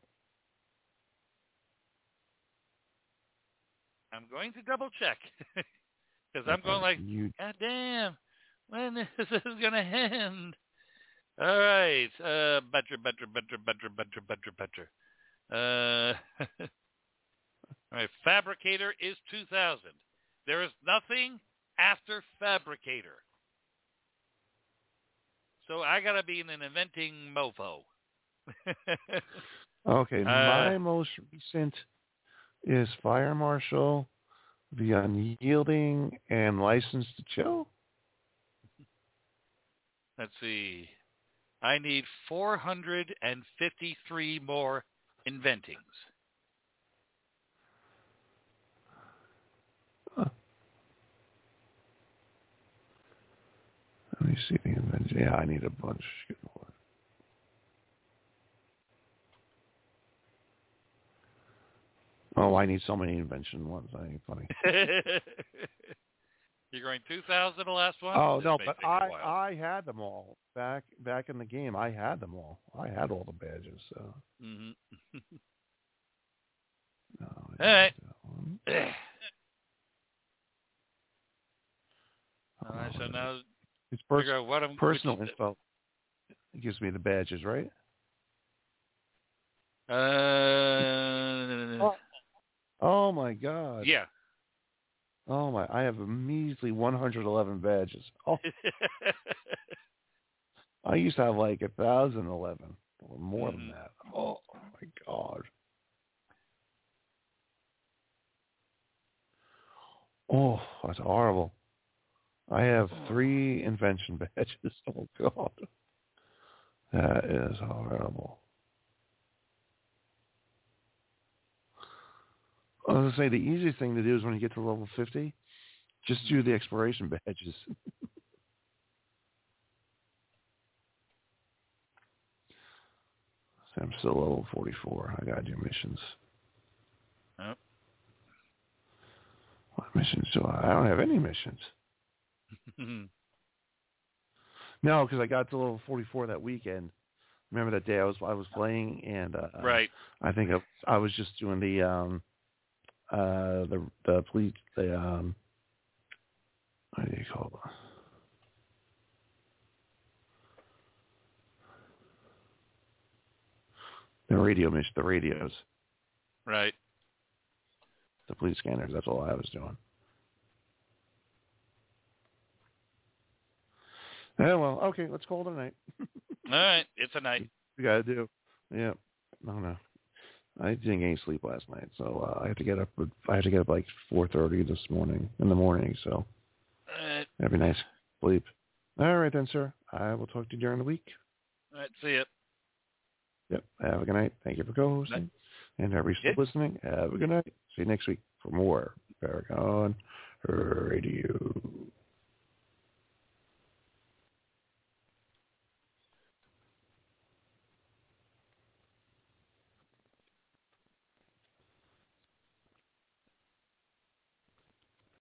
I'm going to double check. Because I'm going like, God damn, when is this going to end? All right. Better. All right. Fabricator is 2000. There is nothing after Fabricator. So I got to be in an inventing mofo. Okay. My most recent is Fire Marshal, The Unyielding, and License to Chill. Let's see. I need 453 more inventings. Huh. Let me see the invention. Yeah, I need a bunch. More. Oh, I need so many invention ones. I ain't funny. You're going 2,000 the last one? Oh, no, but I had them all. Back in the game, I had them all. I had all the badges, so. Mm-hmm. No, all right. All right, so now it's figure out what I'm personal info. It gives me the badges, right? Oh my God. Yeah. Oh my! I have a measly 111 badges. Oh. I used to have like 1,011 or more than that. Oh my God. Oh, that's horrible. I have 3 invention badges. Oh God. That is horrible. I was going to say, the easiest thing to do is when you get to level 50, just do the exploration badges. I'm still level 44. I got to do missions. Yep. What missions do I don't have any missions. No, because I got to level 44 that weekend. Remember that day I was playing, and right. I think I was just doing the police, what do you call it? The radios. Right. The police scanners. That's all I was doing. Yeah, well, okay, let's call it a night. All right, it's a night. We got to do. Yeah. No. I didn't get any sleep last night, so I have to get up. I have to get up like 4:30 this morning. So have a nice sleep. All right then, sir. I will talk to you during the week. All right, see ya. Yep. Have a good night. Thank you for co-hosting, and everybody still listening. Have a good night. See you next week for more Paragon Radio.